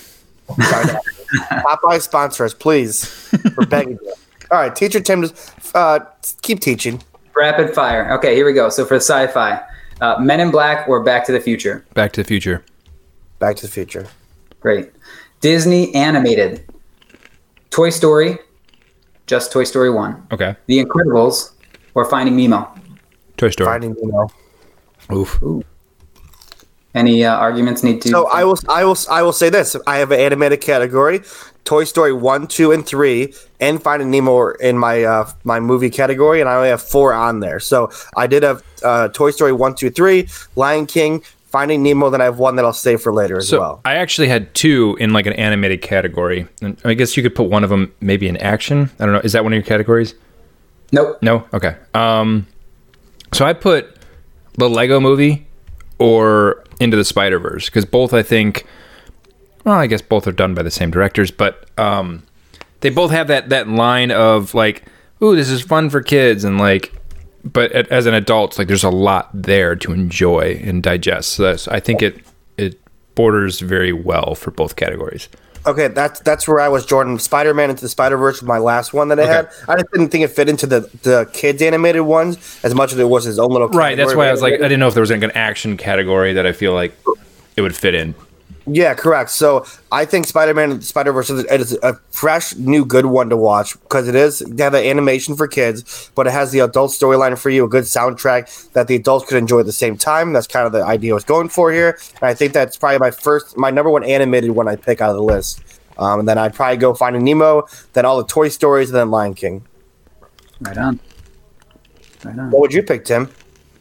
Popeyes sponsor us, please. We're begging you. All right, Teacher Tim, just keep teaching. Rapid fire. Okay, here we go. So for sci-fi, Men in Black or Back to the Future? Back to the Future. Back to the Future. Great. Disney animated. Toy Story, just Toy Story 1. Okay. The Incredibles or Finding Nemo? Toy Story. Finding Nemo. Oof. Ooh. Any arguments need to? So I will say this: I have an animated category, Toy Story 1, 2, and 3, and Finding Nemo are in my my movie category, and I only have 4 on there. So I did have Toy Story 1, 2, 3, Lion King, Finding Nemo. Then I have one that I'll save for later as well. I actually had 2 in like an animated category, and I guess you could put one of them maybe in action. I don't know. Is that one of your categories? Nope. No. Okay. So I put the Lego Movie or Into the Spider-Verse, because both, I think, well, I guess both are done by the same directors, but they both have that line of like, ooh, this is fun for kids, and like, but as an adult, like, there's a lot there to enjoy and digest. So I think it borders very well for both categories. Okay, that's where I was, Jordan. Spider-Man Into the Spider-Verse was my last one that I had. I just didn't think it fit into the kids animated ones as much as it was his own little category. Right, that's why I was like, I didn't know if there was like an action category that I feel like it would fit in. Yeah, correct. So I think Spider-Man and Spider-Verse is a fresh, new, good one to watch because they have the animation for kids, but it has the adult storyline for you, a good soundtrack that the adults could enjoy at the same time. That's kind of the idea I was going for here. And I think that's probably my number one animated one I pick out of the list. And then I'd probably go Finding Nemo, then all the Toy Stories, and then Lion King. Right on. What would you pick, Tim?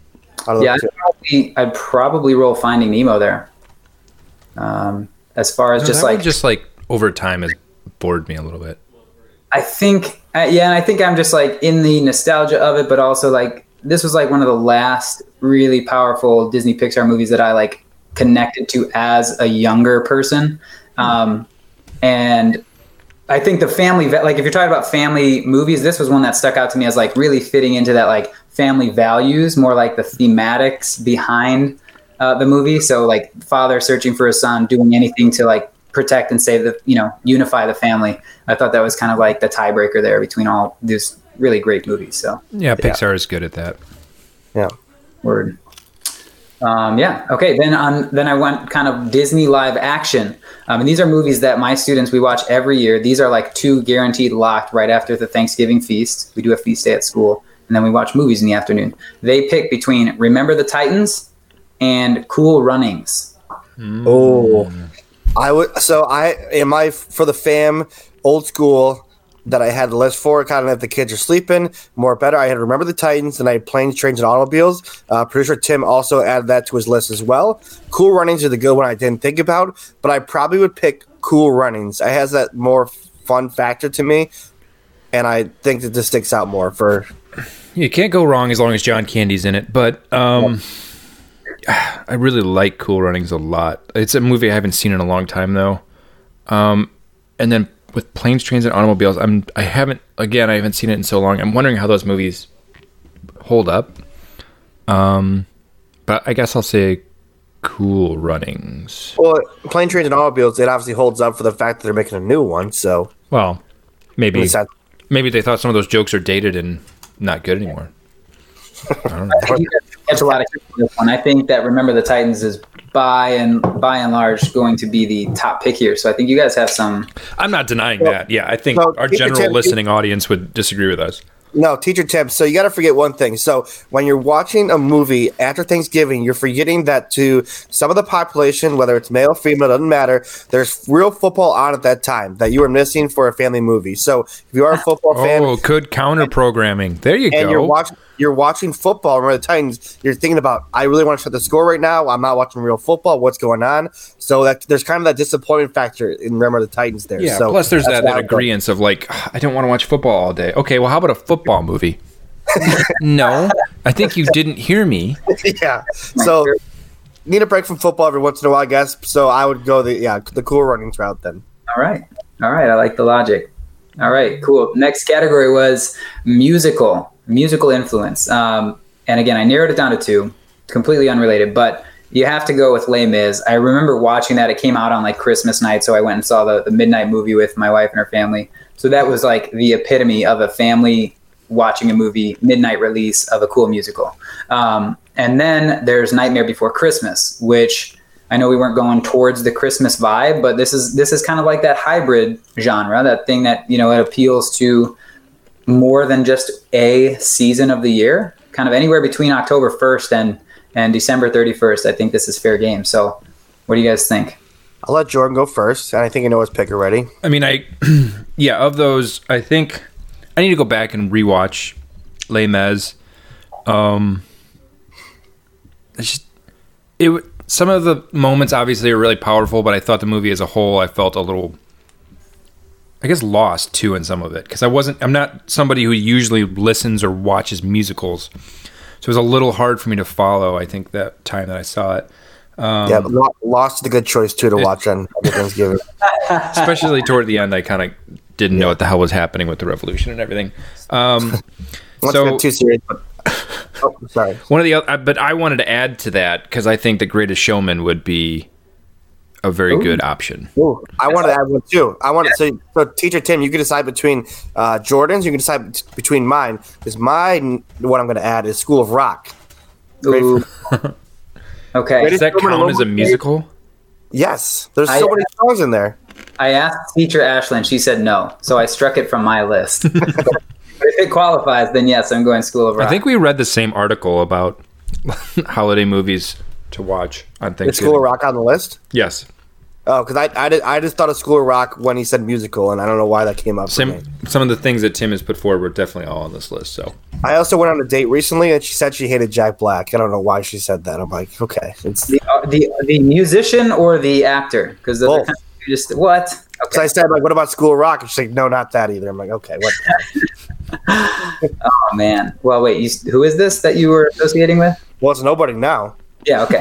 I'd probably roll Finding Nemo there. As far as just like over time has bored me a little bit. I think, and I think I'm just like in the nostalgia of it, but also like this was like one of the last really powerful Disney Pixar movies that I like connected to as a younger person. And I think the family, like if you're talking about family movies, this was one that stuck out to me as like really fitting into that like family values, more like the thematics behind the movie. So like father searching for his son, doing anything to like protect and save unify the family. I thought that was kind of like the tiebreaker there between all these really great movies. So yeah, Pixar is good at that. Yeah. Word. Yeah. Okay. Then I went kind of Disney live action. And these are movies that my students, we watch every year. These are like 2 guaranteed locked right after the Thanksgiving feast. We do a feast day at school, and then we watch movies in the afternoon. They pick between Remember the Titans and Cool Runnings. Oh, I would. So for the fam old school that I had the list for, kind of if the kids are sleeping, more better. I had Remember the Titans, and I had Planes, Trains, and Automobiles. Producer Tim also added that to his list as well. Cool Runnings are the good one I didn't think about, but I probably would pick Cool Runnings. It has that more fun factor to me, and I think that this sticks out more for. You can't go wrong as long as John Candy's in it, but I really like Cool Runnings a lot. It's a movie I haven't seen in a long time, though. And then with Planes, Trains, and Automobiles, I haven't seen it in so long. I'm wondering how those movies hold up. But I guess I'll say Cool Runnings. Well, Planes, Trains, and Automobiles, it obviously holds up for the fact that they're making a new one. So, well, maybe they thought some of those jokes are dated and not good anymore. I don't know. Catch a lot of this one. I think that Remember the Titans is by and large going to be the top pick here. So I think you guys have some. I'm not denying that. Yeah, I think our general listening audience would disagree with us. No, teacher tips. So you got to forget one thing. So when you're watching a movie after Thanksgiving, you're forgetting that to some of the population, whether it's male, female, doesn't matter, there's real football on at that time that you are missing for a family movie. So if you are a football fan, good counter programming. There you go. And you're watching football. Remember the Titans. You're thinking about, I really want to shut the score right now. I'm not watching real football. What's going on? So that there's kind of that disappointment factor in Remember the Titans there. Yeah. So plus, there's that agreeance of like, I don't want to watch football all day. Okay, well, how about a football movie? No, I think you didn't hear me. Yeah. So need a break from football every once in a while, I guess. So I would go the Cool Runnings route then. All right. I like the logic. All right, cool. Next category was musical influence. And again, I narrowed it down to 2, completely unrelated, but you have to go with Les Mis. I remember watching that. It came out on like Christmas night, so I went and saw the midnight movie with my wife and her family. So that was like the epitome of a family watching a movie, midnight release of a cool musical. And then there's Nightmare Before Christmas, which I know we weren't going towards the Christmas vibe, but this is kind of like that hybrid genre, that thing that, it appeals to more than just a season of the year, kind of anywhere between October 1st and December 31st. I think this is fair game. So what do you guys think? I'll let Jordan go first, and I think I know his pick already. I mean, of those, I think I need to go back and rewatch Les Mis. Some of the moments obviously are really powerful, but I thought the movie as a whole, I felt a little, I guess, lost too in some of it, because I'm not somebody who usually listens or watches musicals, so it was a little hard for me to follow. I think that time that I saw it. But Lost is a good choice too to watch on Thanksgiving, especially toward the end. I kind of didn't know what the hell was happening with the revolution and everything. So too serious. Oh, sorry. One of the other, but I wanted to add to that because I think The Greatest Showman would be a very good option. Ooh, I wanted to add one too. I want to say, so Teacher Tim, you can decide between Jordan's. You can decide between mine. Because mine, what I'm going to add is School of Rock. Ooh. Okay. Does that count as a musical? Yes. There's so many songs in there. I asked Teacher Ashlyn. She said no, so I struck it from my list. But if it qualifies, then yes, I'm going School of Rock. I think we read the same article about holiday movies to watch on Thanksgiving. Is School of Rock on the list? Yes. Oh, because I just thought of School of Rock when he said musical, and I don't know why that came up. Some of the things that Tim has put forward were definitely all on this list. So I also went on a date recently, and she said she hated Jack Black. I don't know why she said that. I'm like, okay, it's the musician or the actor, because those are kind of just what. Okay. So I said, like, what about School of Rock? And she's like, no, not that either. I'm like, okay, what? Oh man. Well, wait. Who is this that you were associating with? Well, it's nobody now. Yeah. Okay.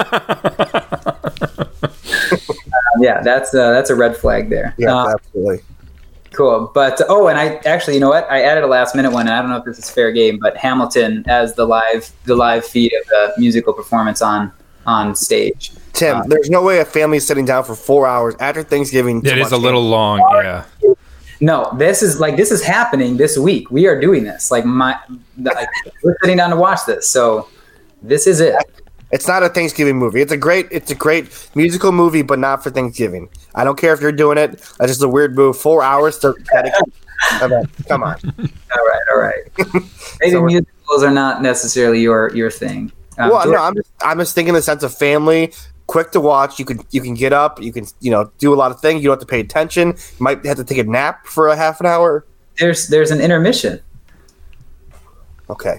Yeah, that's a red flag there. Yeah, absolutely. Cool. But and I actually, you know what? I added a last minute one, and I don't know if this is fair game, but Hamilton as the live feed of the musical performance on stage. Tim, there's no way a family's sitting down for 4 hours after Thanksgiving. It is a little long, yeah. No, this is happening this week. We are doing this. We're sitting down to watch this. So this is it. It's not a Thanksgiving movie. It's a great musical movie, but not for Thanksgiving. I don't care if you're doing it. That's just a weird move. 4 hours to come on. All right. Maybe musicals are not necessarily your thing. Well, no, I'm just thinking in the sense of family, quick to watch. You can get up, you can do a lot of things. You don't have to pay attention. You might have to take a nap for a half an hour. There's an intermission. Okay.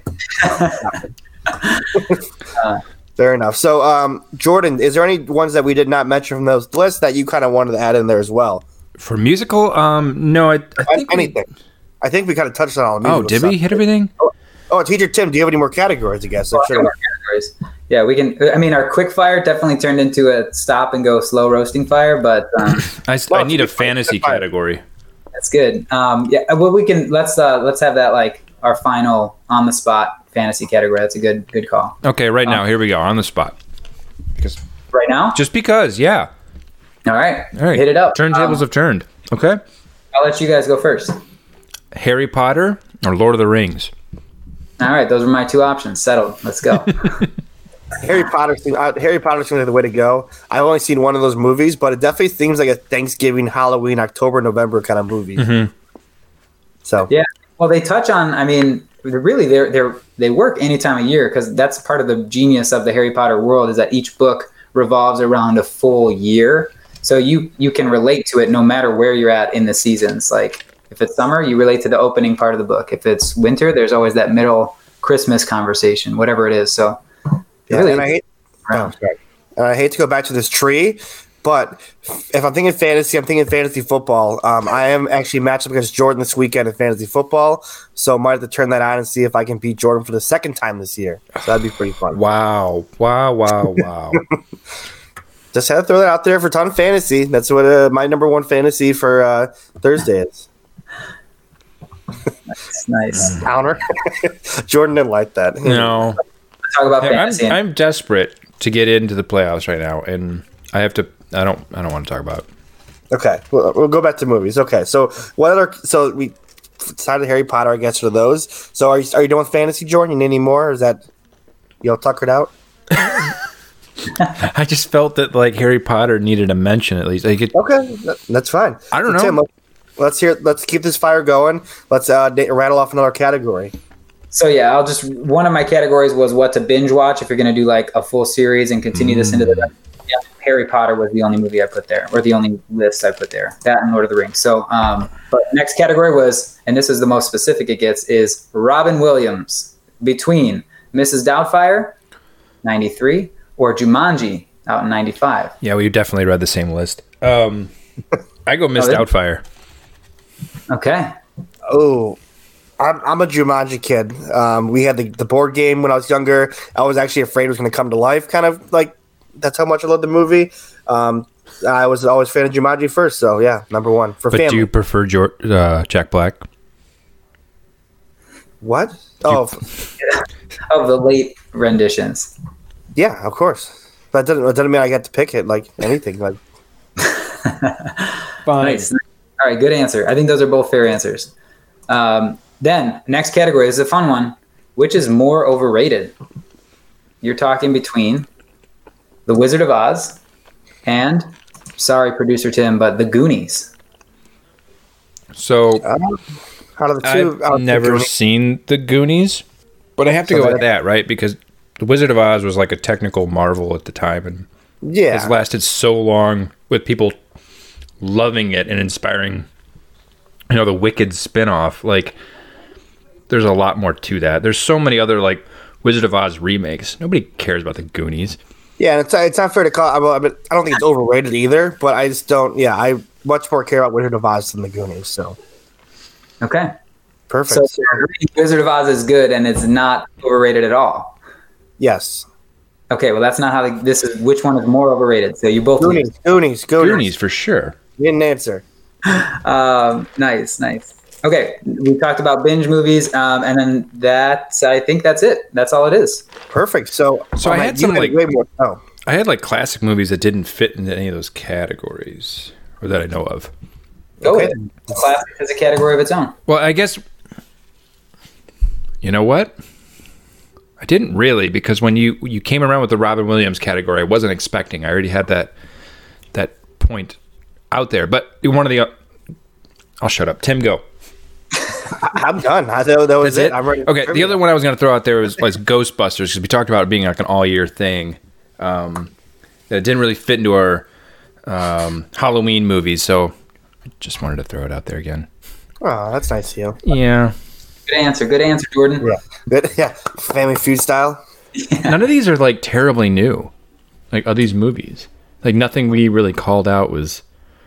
Fair enough. So, Jordan, is there any ones that we did not mention from those lists that you kind of wanted to add in there as well? For musical, no, I think anything. I think we kind of touched on all the musical did stuff. we hit everything? Oh, Teacher Tim, do you have any more categories? I guess. More categories. Yeah, we can. I mean, our quick fire definitely turned into a stop and go slow roasting fire, but I need a fantasy category. That's good. Yeah, well, we can. Let's have that like our final on the spot fantasy category. That's a good call. Okay, right now, here we go on the spot. Because right now, just because, yeah. All right, hit it up. Turntables have turned. Okay, I'll let you guys go first. Harry Potter or Lord of the Rings? All right, those are my two options. Settled. Let's go. Harry Potter seems like the way to go. I've only seen one of those movies, but it definitely seems like a Thanksgiving, Halloween, October, November kind of movie. Mm-hmm. So yeah, well, they touch on. I mean, really, they work any time of year because that's part of the genius of the Harry Potter world is that each book revolves around a full year, so you can relate to it no matter where you're at in the seasons. Like if it's summer, you relate to the opening part of the book. If it's winter, there's always that middle Christmas conversation, whatever it is. So. Yeah, really, and I hate to go back to this tree, but if I'm thinking fantasy, I'm thinking fantasy football. I am actually matched up against Jordan this weekend in fantasy football, so I might have to turn that on and see if I can beat Jordan for the second time this year. So that'd be pretty fun. Wow. Just had to throw that out there for ton of fantasy. That's what my number one fantasy for Thursday is. Nice. Counter. Jordan didn't like that. No. Talk about fantasy. I'm desperate to get into the playoffs right now, and I have to. I don't want to talk about it. Okay, we'll go back to movies. Okay, so what other? So we decided Harry Potter, I guess, for those. So are you doing fantasy, Jordan? You need any more? Or is that tuckered out? I just felt that like Harry Potter needed a mention at least. Okay, that's fine. I don't know. Tim, let's keep this fire going. Let's rattle off another category. So yeah, one of my categories was what to binge watch if you're going to do like a full series and continue this into the. Yeah, Harry Potter was the only movie I put there, or the only list I put there. That and Lord of the Rings. So, but next category was, and this is the most specific it gets, is Robin Williams between Mrs. Doubtfire, 93, or Jumanji out in 95. Yeah, we definitely read the same list. I go Miss Doubtfire. Okay. Oh. I'm a Jumanji kid. We had the board game when I was younger. I was actually afraid it was going to come to life, kind of like that's how much I loved the movie. I was always a fan of Jumanji first, so yeah, number one for family. But do you prefer Jack Black? What? Of the late renditions. Yeah, of course. That doesn't mean I get to pick it like anything. Like, fine. Nice. All right, good answer. I think those are both fair answers. Then, next category is a fun one. Which is more overrated? You're talking between The Wizard of Oz and, sorry, Producer Tim, but The Goonies. So, out of the two, I've never seen The Goonies, but I have to go with that, right? Because The Wizard of Oz was like a technical marvel at the time, and it's lasted so long with people loving it and inspiring. The Wicked spinoff, like. There's a lot more to that. There's so many other like Wizard of Oz remakes. Nobody cares about the Goonies. Yeah, it's not fair to call. I don't think it's overrated either. But I just don't. Yeah, I much more care about Wizard of Oz than the Goonies. So okay, perfect. So Wizard of Oz is good and it's not overrated at all. Yes. Okay, well that's not how this is. Which one is more overrated? So you both Goonies for sure. You didn't answer. Nice. Okay, we talked about binge movies, and then I think that's it. That's all it is. Perfect. So I had some like way more. Oh, I had like classic movies that didn't fit into any of those categories, or that I know of. Go ahead. Classic is a category of its own. Well, I guess you know what? I didn't really, because when you came around with the Robin Williams category, I wasn't expecting. I already had that point out there. But one of the... I'll shut up. Tim, go. I'm done. I thought that was it. I'm ready. Okay, the other one I was going to throw out there was Ghostbusters, because we talked about it being like an all-year thing. That it didn't really fit into our Halloween movies, so I just wanted to throw it out there again. Oh, that's nice of you. Yeah. Good answer, Jordan. Yeah. Good. Yeah. Family Feud style. None of these are like terribly new. Like, of these movies. Like, nothing we really called out was...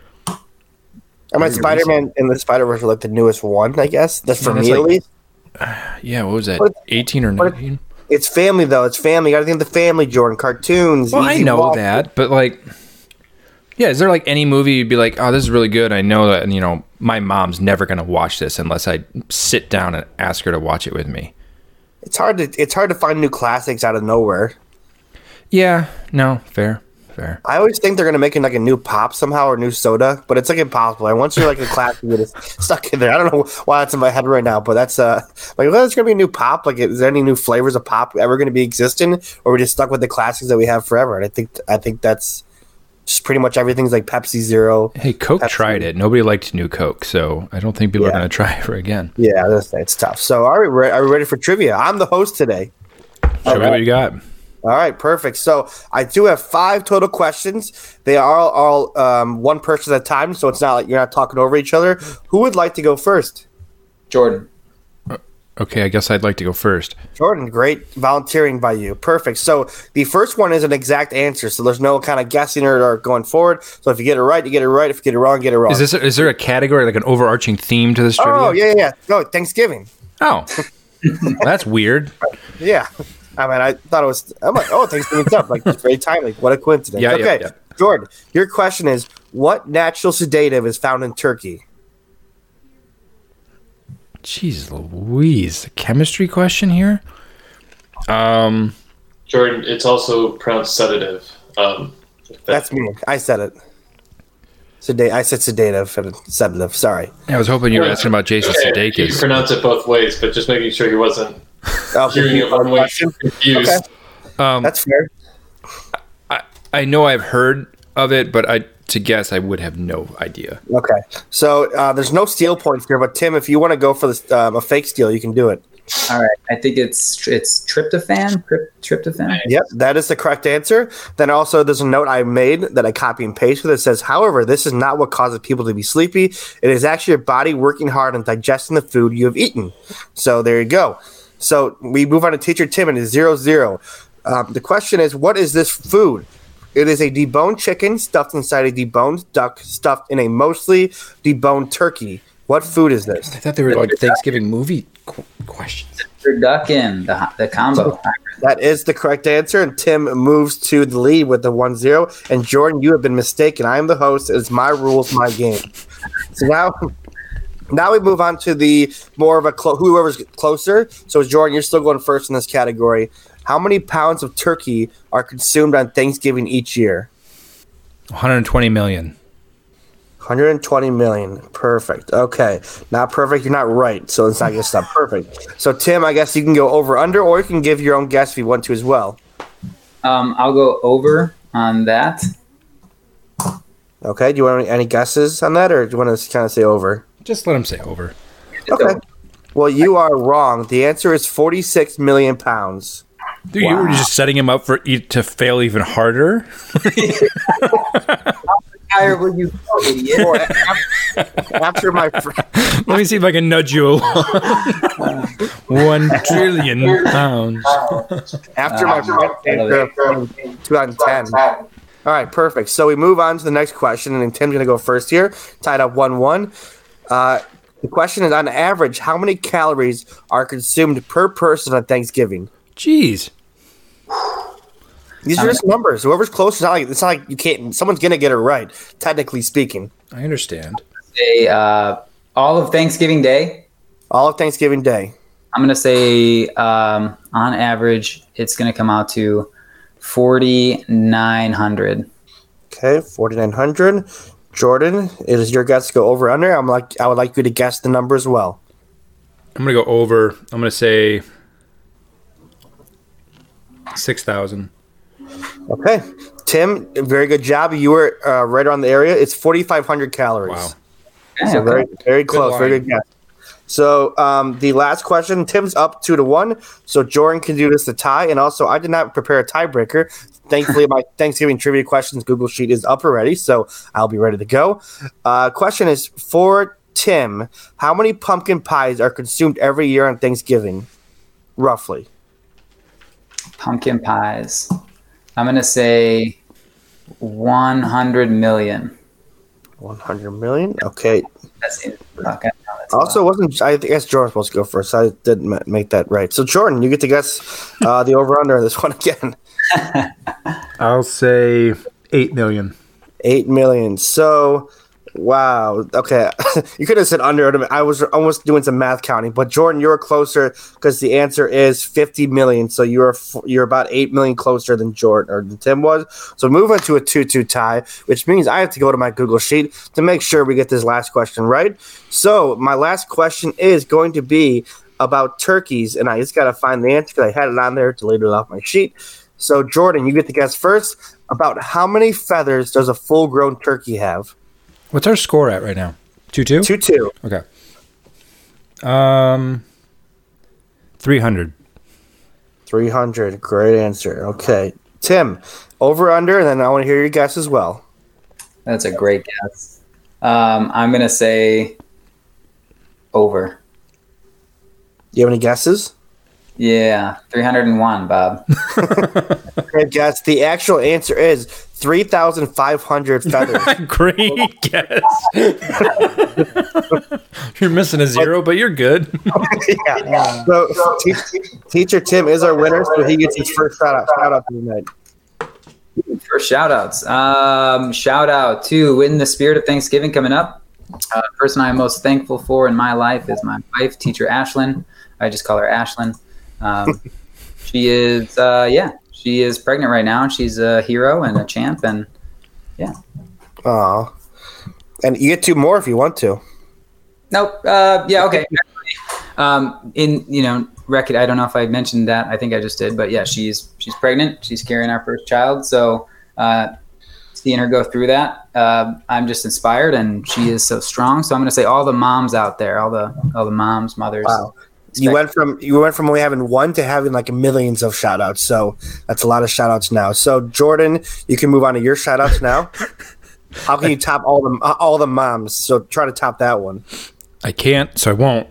I mean, Spider-Man and the Spider-Verse are like the newest one, I guess. That's for me, at least. Yeah, what was that? 18 or 19? It's family, though. It's family. You got to think of the family, Jordan. Cartoons. Well, I know that, but like... Yeah, is there like any movie you'd be like, oh, this is really good. I know that, and, you know, my mom's never going to watch this unless I sit down and ask her to watch it with me. It's hard to find new classics out of nowhere. Yeah, no, fair. I always think they're going to make it like a new pop somehow or new soda, but it's like impossible. And once you're like a classic, you're just stuck in there. I don't know why that's in my head right now, but that's like, well, there's going to be a new pop. Like, is there any new flavors of pop ever going to be existing, or we're just stuck with the classics that we have forever? And I think that's just pretty much everything's like Pepsi Zero. Hey, Coke Pepsi. tried it. Nobody liked New Coke, so I don't think people are going to try it again. Yeah, it's tough. So, all right, are we ready for trivia? I'm the host today. Show me what you got. All right, perfect. So I do have 5 total questions. They are all one person at a time, so it's not like you're not talking over each other. Who would like to go first? Jordan. Okay, I guess I'd like to go first. Jordan, great volunteering by you. Perfect. So the first one is an exact answer, so there's no kind of guessing or going forward. So if you get it right, you get it right. If you get it wrong, you get it wrong. Is there a category, like an overarching theme to this trivia? Oh, yeah. No, Thanksgiving. Oh, that's weird. Yeah. I mean, I thought it was. I'm like, oh, Thanksgiving's up. Like, it's very timely. What a coincidence. Yeah, okay, yeah. Jordan, your question is: what natural sedative is found in turkey? Jeez Louise, a chemistry question here. Jordan, it's also pronounced sedative. That's me. I said it. I said sedative and sedative. Sorry. I was hoping you were asking about Jason You Sudeikis. pronounce it both ways, but just making sure he wasn't Oh, hearing it one way, confused. Okay. That's fair. I know I've heard of it, but to guess, I would have no idea. Okay. So there's no steal points here, but Tim, if you want to go for this, a fake steal, you can do it. All right. I think it's tryptophan. Tryptophan. Yep, that is the correct answer. Then also there's a note I made that I copy and paste that says, however, this is not what causes people to be sleepy. It is actually your body working hard on digesting the food you have eaten. So there you go. So we move on to teacher Tim, and it's 0-0. The question is, what is this food? It is a deboned chicken stuffed inside a deboned duck stuffed in a mostly deboned turkey. What food is this? I thought they were like Thanksgiving movie questions. Turducken, the combo. That is the correct answer, and Tim moves to the lead with the 1-0. And Jordan, you have been mistaken. I am the host. It's my rules, my game. So now we move on to the more of a whoever's closer. So Jordan, you're still going first in this category. How many pounds of turkey are consumed on Thanksgiving each year? 120 million. 120 million. Perfect. Okay. Not perfect. You're not right. So it's not going to stop perfect. So Tim, I guess you can go over under, or you can give your own guess if you want to as well. I'll go over on that. Okay. Do you want any guesses on that, or do you want to kind of say over? Just let him say over. Okay. Well, you are wrong. The answer is 46 million pounds. Dude, you were just setting him up to fail even harder. Higher will you go, idiot? After my let me see if I can nudge you along. 1 trillion pounds. After my friend 2010. All right, perfect. So we move on to the next question, and Tim's going to go first here. Tied up 1-1. The question is, on average, how many calories are consumed per person on Thanksgiving? Jeez. These are just numbers. Whoever's close, it's not like you can't. Someone's going to get it right, technically speaking. I understand. Say all of Thanksgiving Day. All of Thanksgiving Day. I'm going to say on average, it's going to come out to 4,900. Okay, 4,900. Jordan, it is your guess to go over under. I would like you to guess the number as well. I'm going to go over. I'm going to say 6,000. Okay. Tim, very good job. You were right around the area. It's 4,500 calories. Wow. So very, very close. Very good guess. So the last question, Tim's up 2-1. So Jordan can do this to tie. And also, I did not prepare a tiebreaker. Thankfully, my Thanksgiving trivia questions Google Sheet is up already, so I'll be ready to go. Question is for Tim: how many pumpkin pies are consumed every year on Thanksgiving, roughly? Pumpkin pies. I'm going to say 100 million. 100 million? Okay. That's it. Okay. Also, I guess Jordan's supposed to go first. I didn't make that right. So, Jordan, you get to guess the over-under of this one again. I'll say 8 million. 8 million. So, wow. Okay. You could have said under. I was almost doing some math counting, but Jordan, you were closer because the answer is 50 million. So you're about 8 million closer than Jordan or than Tim was. So moving to a 2-2 tie, which means I have to go to my Google Sheet to make sure we get this last question right. So my last question is going to be about turkeys, and I just got to find the answer because I had it on there, deleted it off my sheet. So Jordan, you get to guess first. About how many feathers does a full-grown turkey have? What's our score at right now? 2-2? 2-2. Okay. 300. 300. Great answer. Okay. Tim, over, under, and then I want to hear your guess as well. That's a great guess. I'm going to say over. Do you have any guesses? Yeah, 301, Bob. Great guess. The actual answer is 3,500 feathers. Great guess. You're missing a zero, but you're good. Yeah. So Teacher Tim is our winner, so he gets his first shout out for the night. First shout outs. Shout out to In the Spirit of Thanksgiving coming up. The person I'm most thankful for in my life is my wife, Teacher Ashlyn. I just call her Ashlyn. She is pregnant right now, and she's a hero and a champ, and yeah. Aw. And you get 2 more if you want to. Nope. Yeah. Okay. Record. I don't know if I mentioned that. I think I just did, but yeah, she's pregnant. She's carrying our first child. So, seeing her go through that, I'm just inspired, and she is so strong. So I'm going to say all the moms out there, all the moms, mothers. Wow. You went from only having 1 to having like millions of shout outs. So that's a lot of shout outs now. So Jordan, you can move on to your shout outs now. How can you top all the moms? So try to top that one. I can't, so I won't.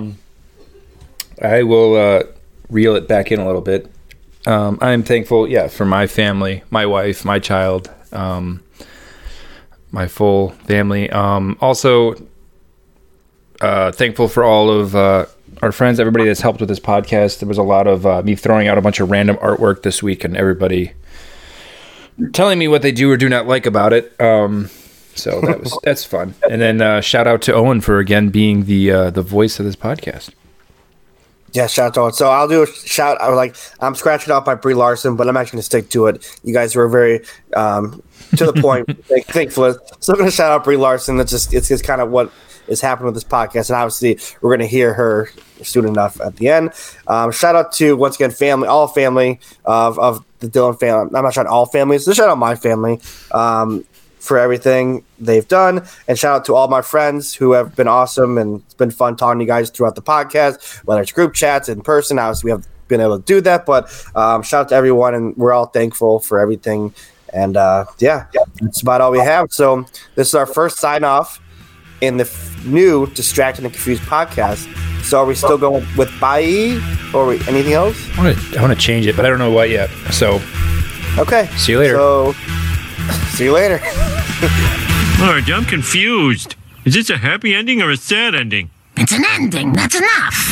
I will reel it back in a little bit. I'm thankful, for my family, my wife, my child, my full family. Also, thankful for all of our friends, everybody that's helped with this podcast. There was a lot of me throwing out a bunch of random artwork this week, and everybody telling me what they do or do not like about it. So that's fun. And then shout out to Owen for again being the voice of this podcast. Yeah, shout out to Owen. So I'll do a shout. I'm scratching off by Brie Larson, but I'm actually going to stick to it. You guys were very to the point. Thankful. So I'm going to shout out Brie Larson. It's just kind of what is happening with this podcast, and obviously we're going to hear her soon enough at the end. Shout out to, once again, all family of the Dillon family. I'm not shouting all families, so shout out my family for everything they've done, and shout out to all my friends who have been awesome, and it's been fun talking to you guys throughout the podcast, whether it's group chats in person. Obviously we have been able to do that, but shout out to everyone, and we're all thankful for everything. And that's about all we have. So this is our first sign off in the new Distracted and Confused podcast. So are we still going with bye, or anything else? I want to change it, but I don't know what yet. So okay, see you later. So see you later. Alright, I'm confused. Is this a happy ending or a sad ending? It's an ending, that's enough.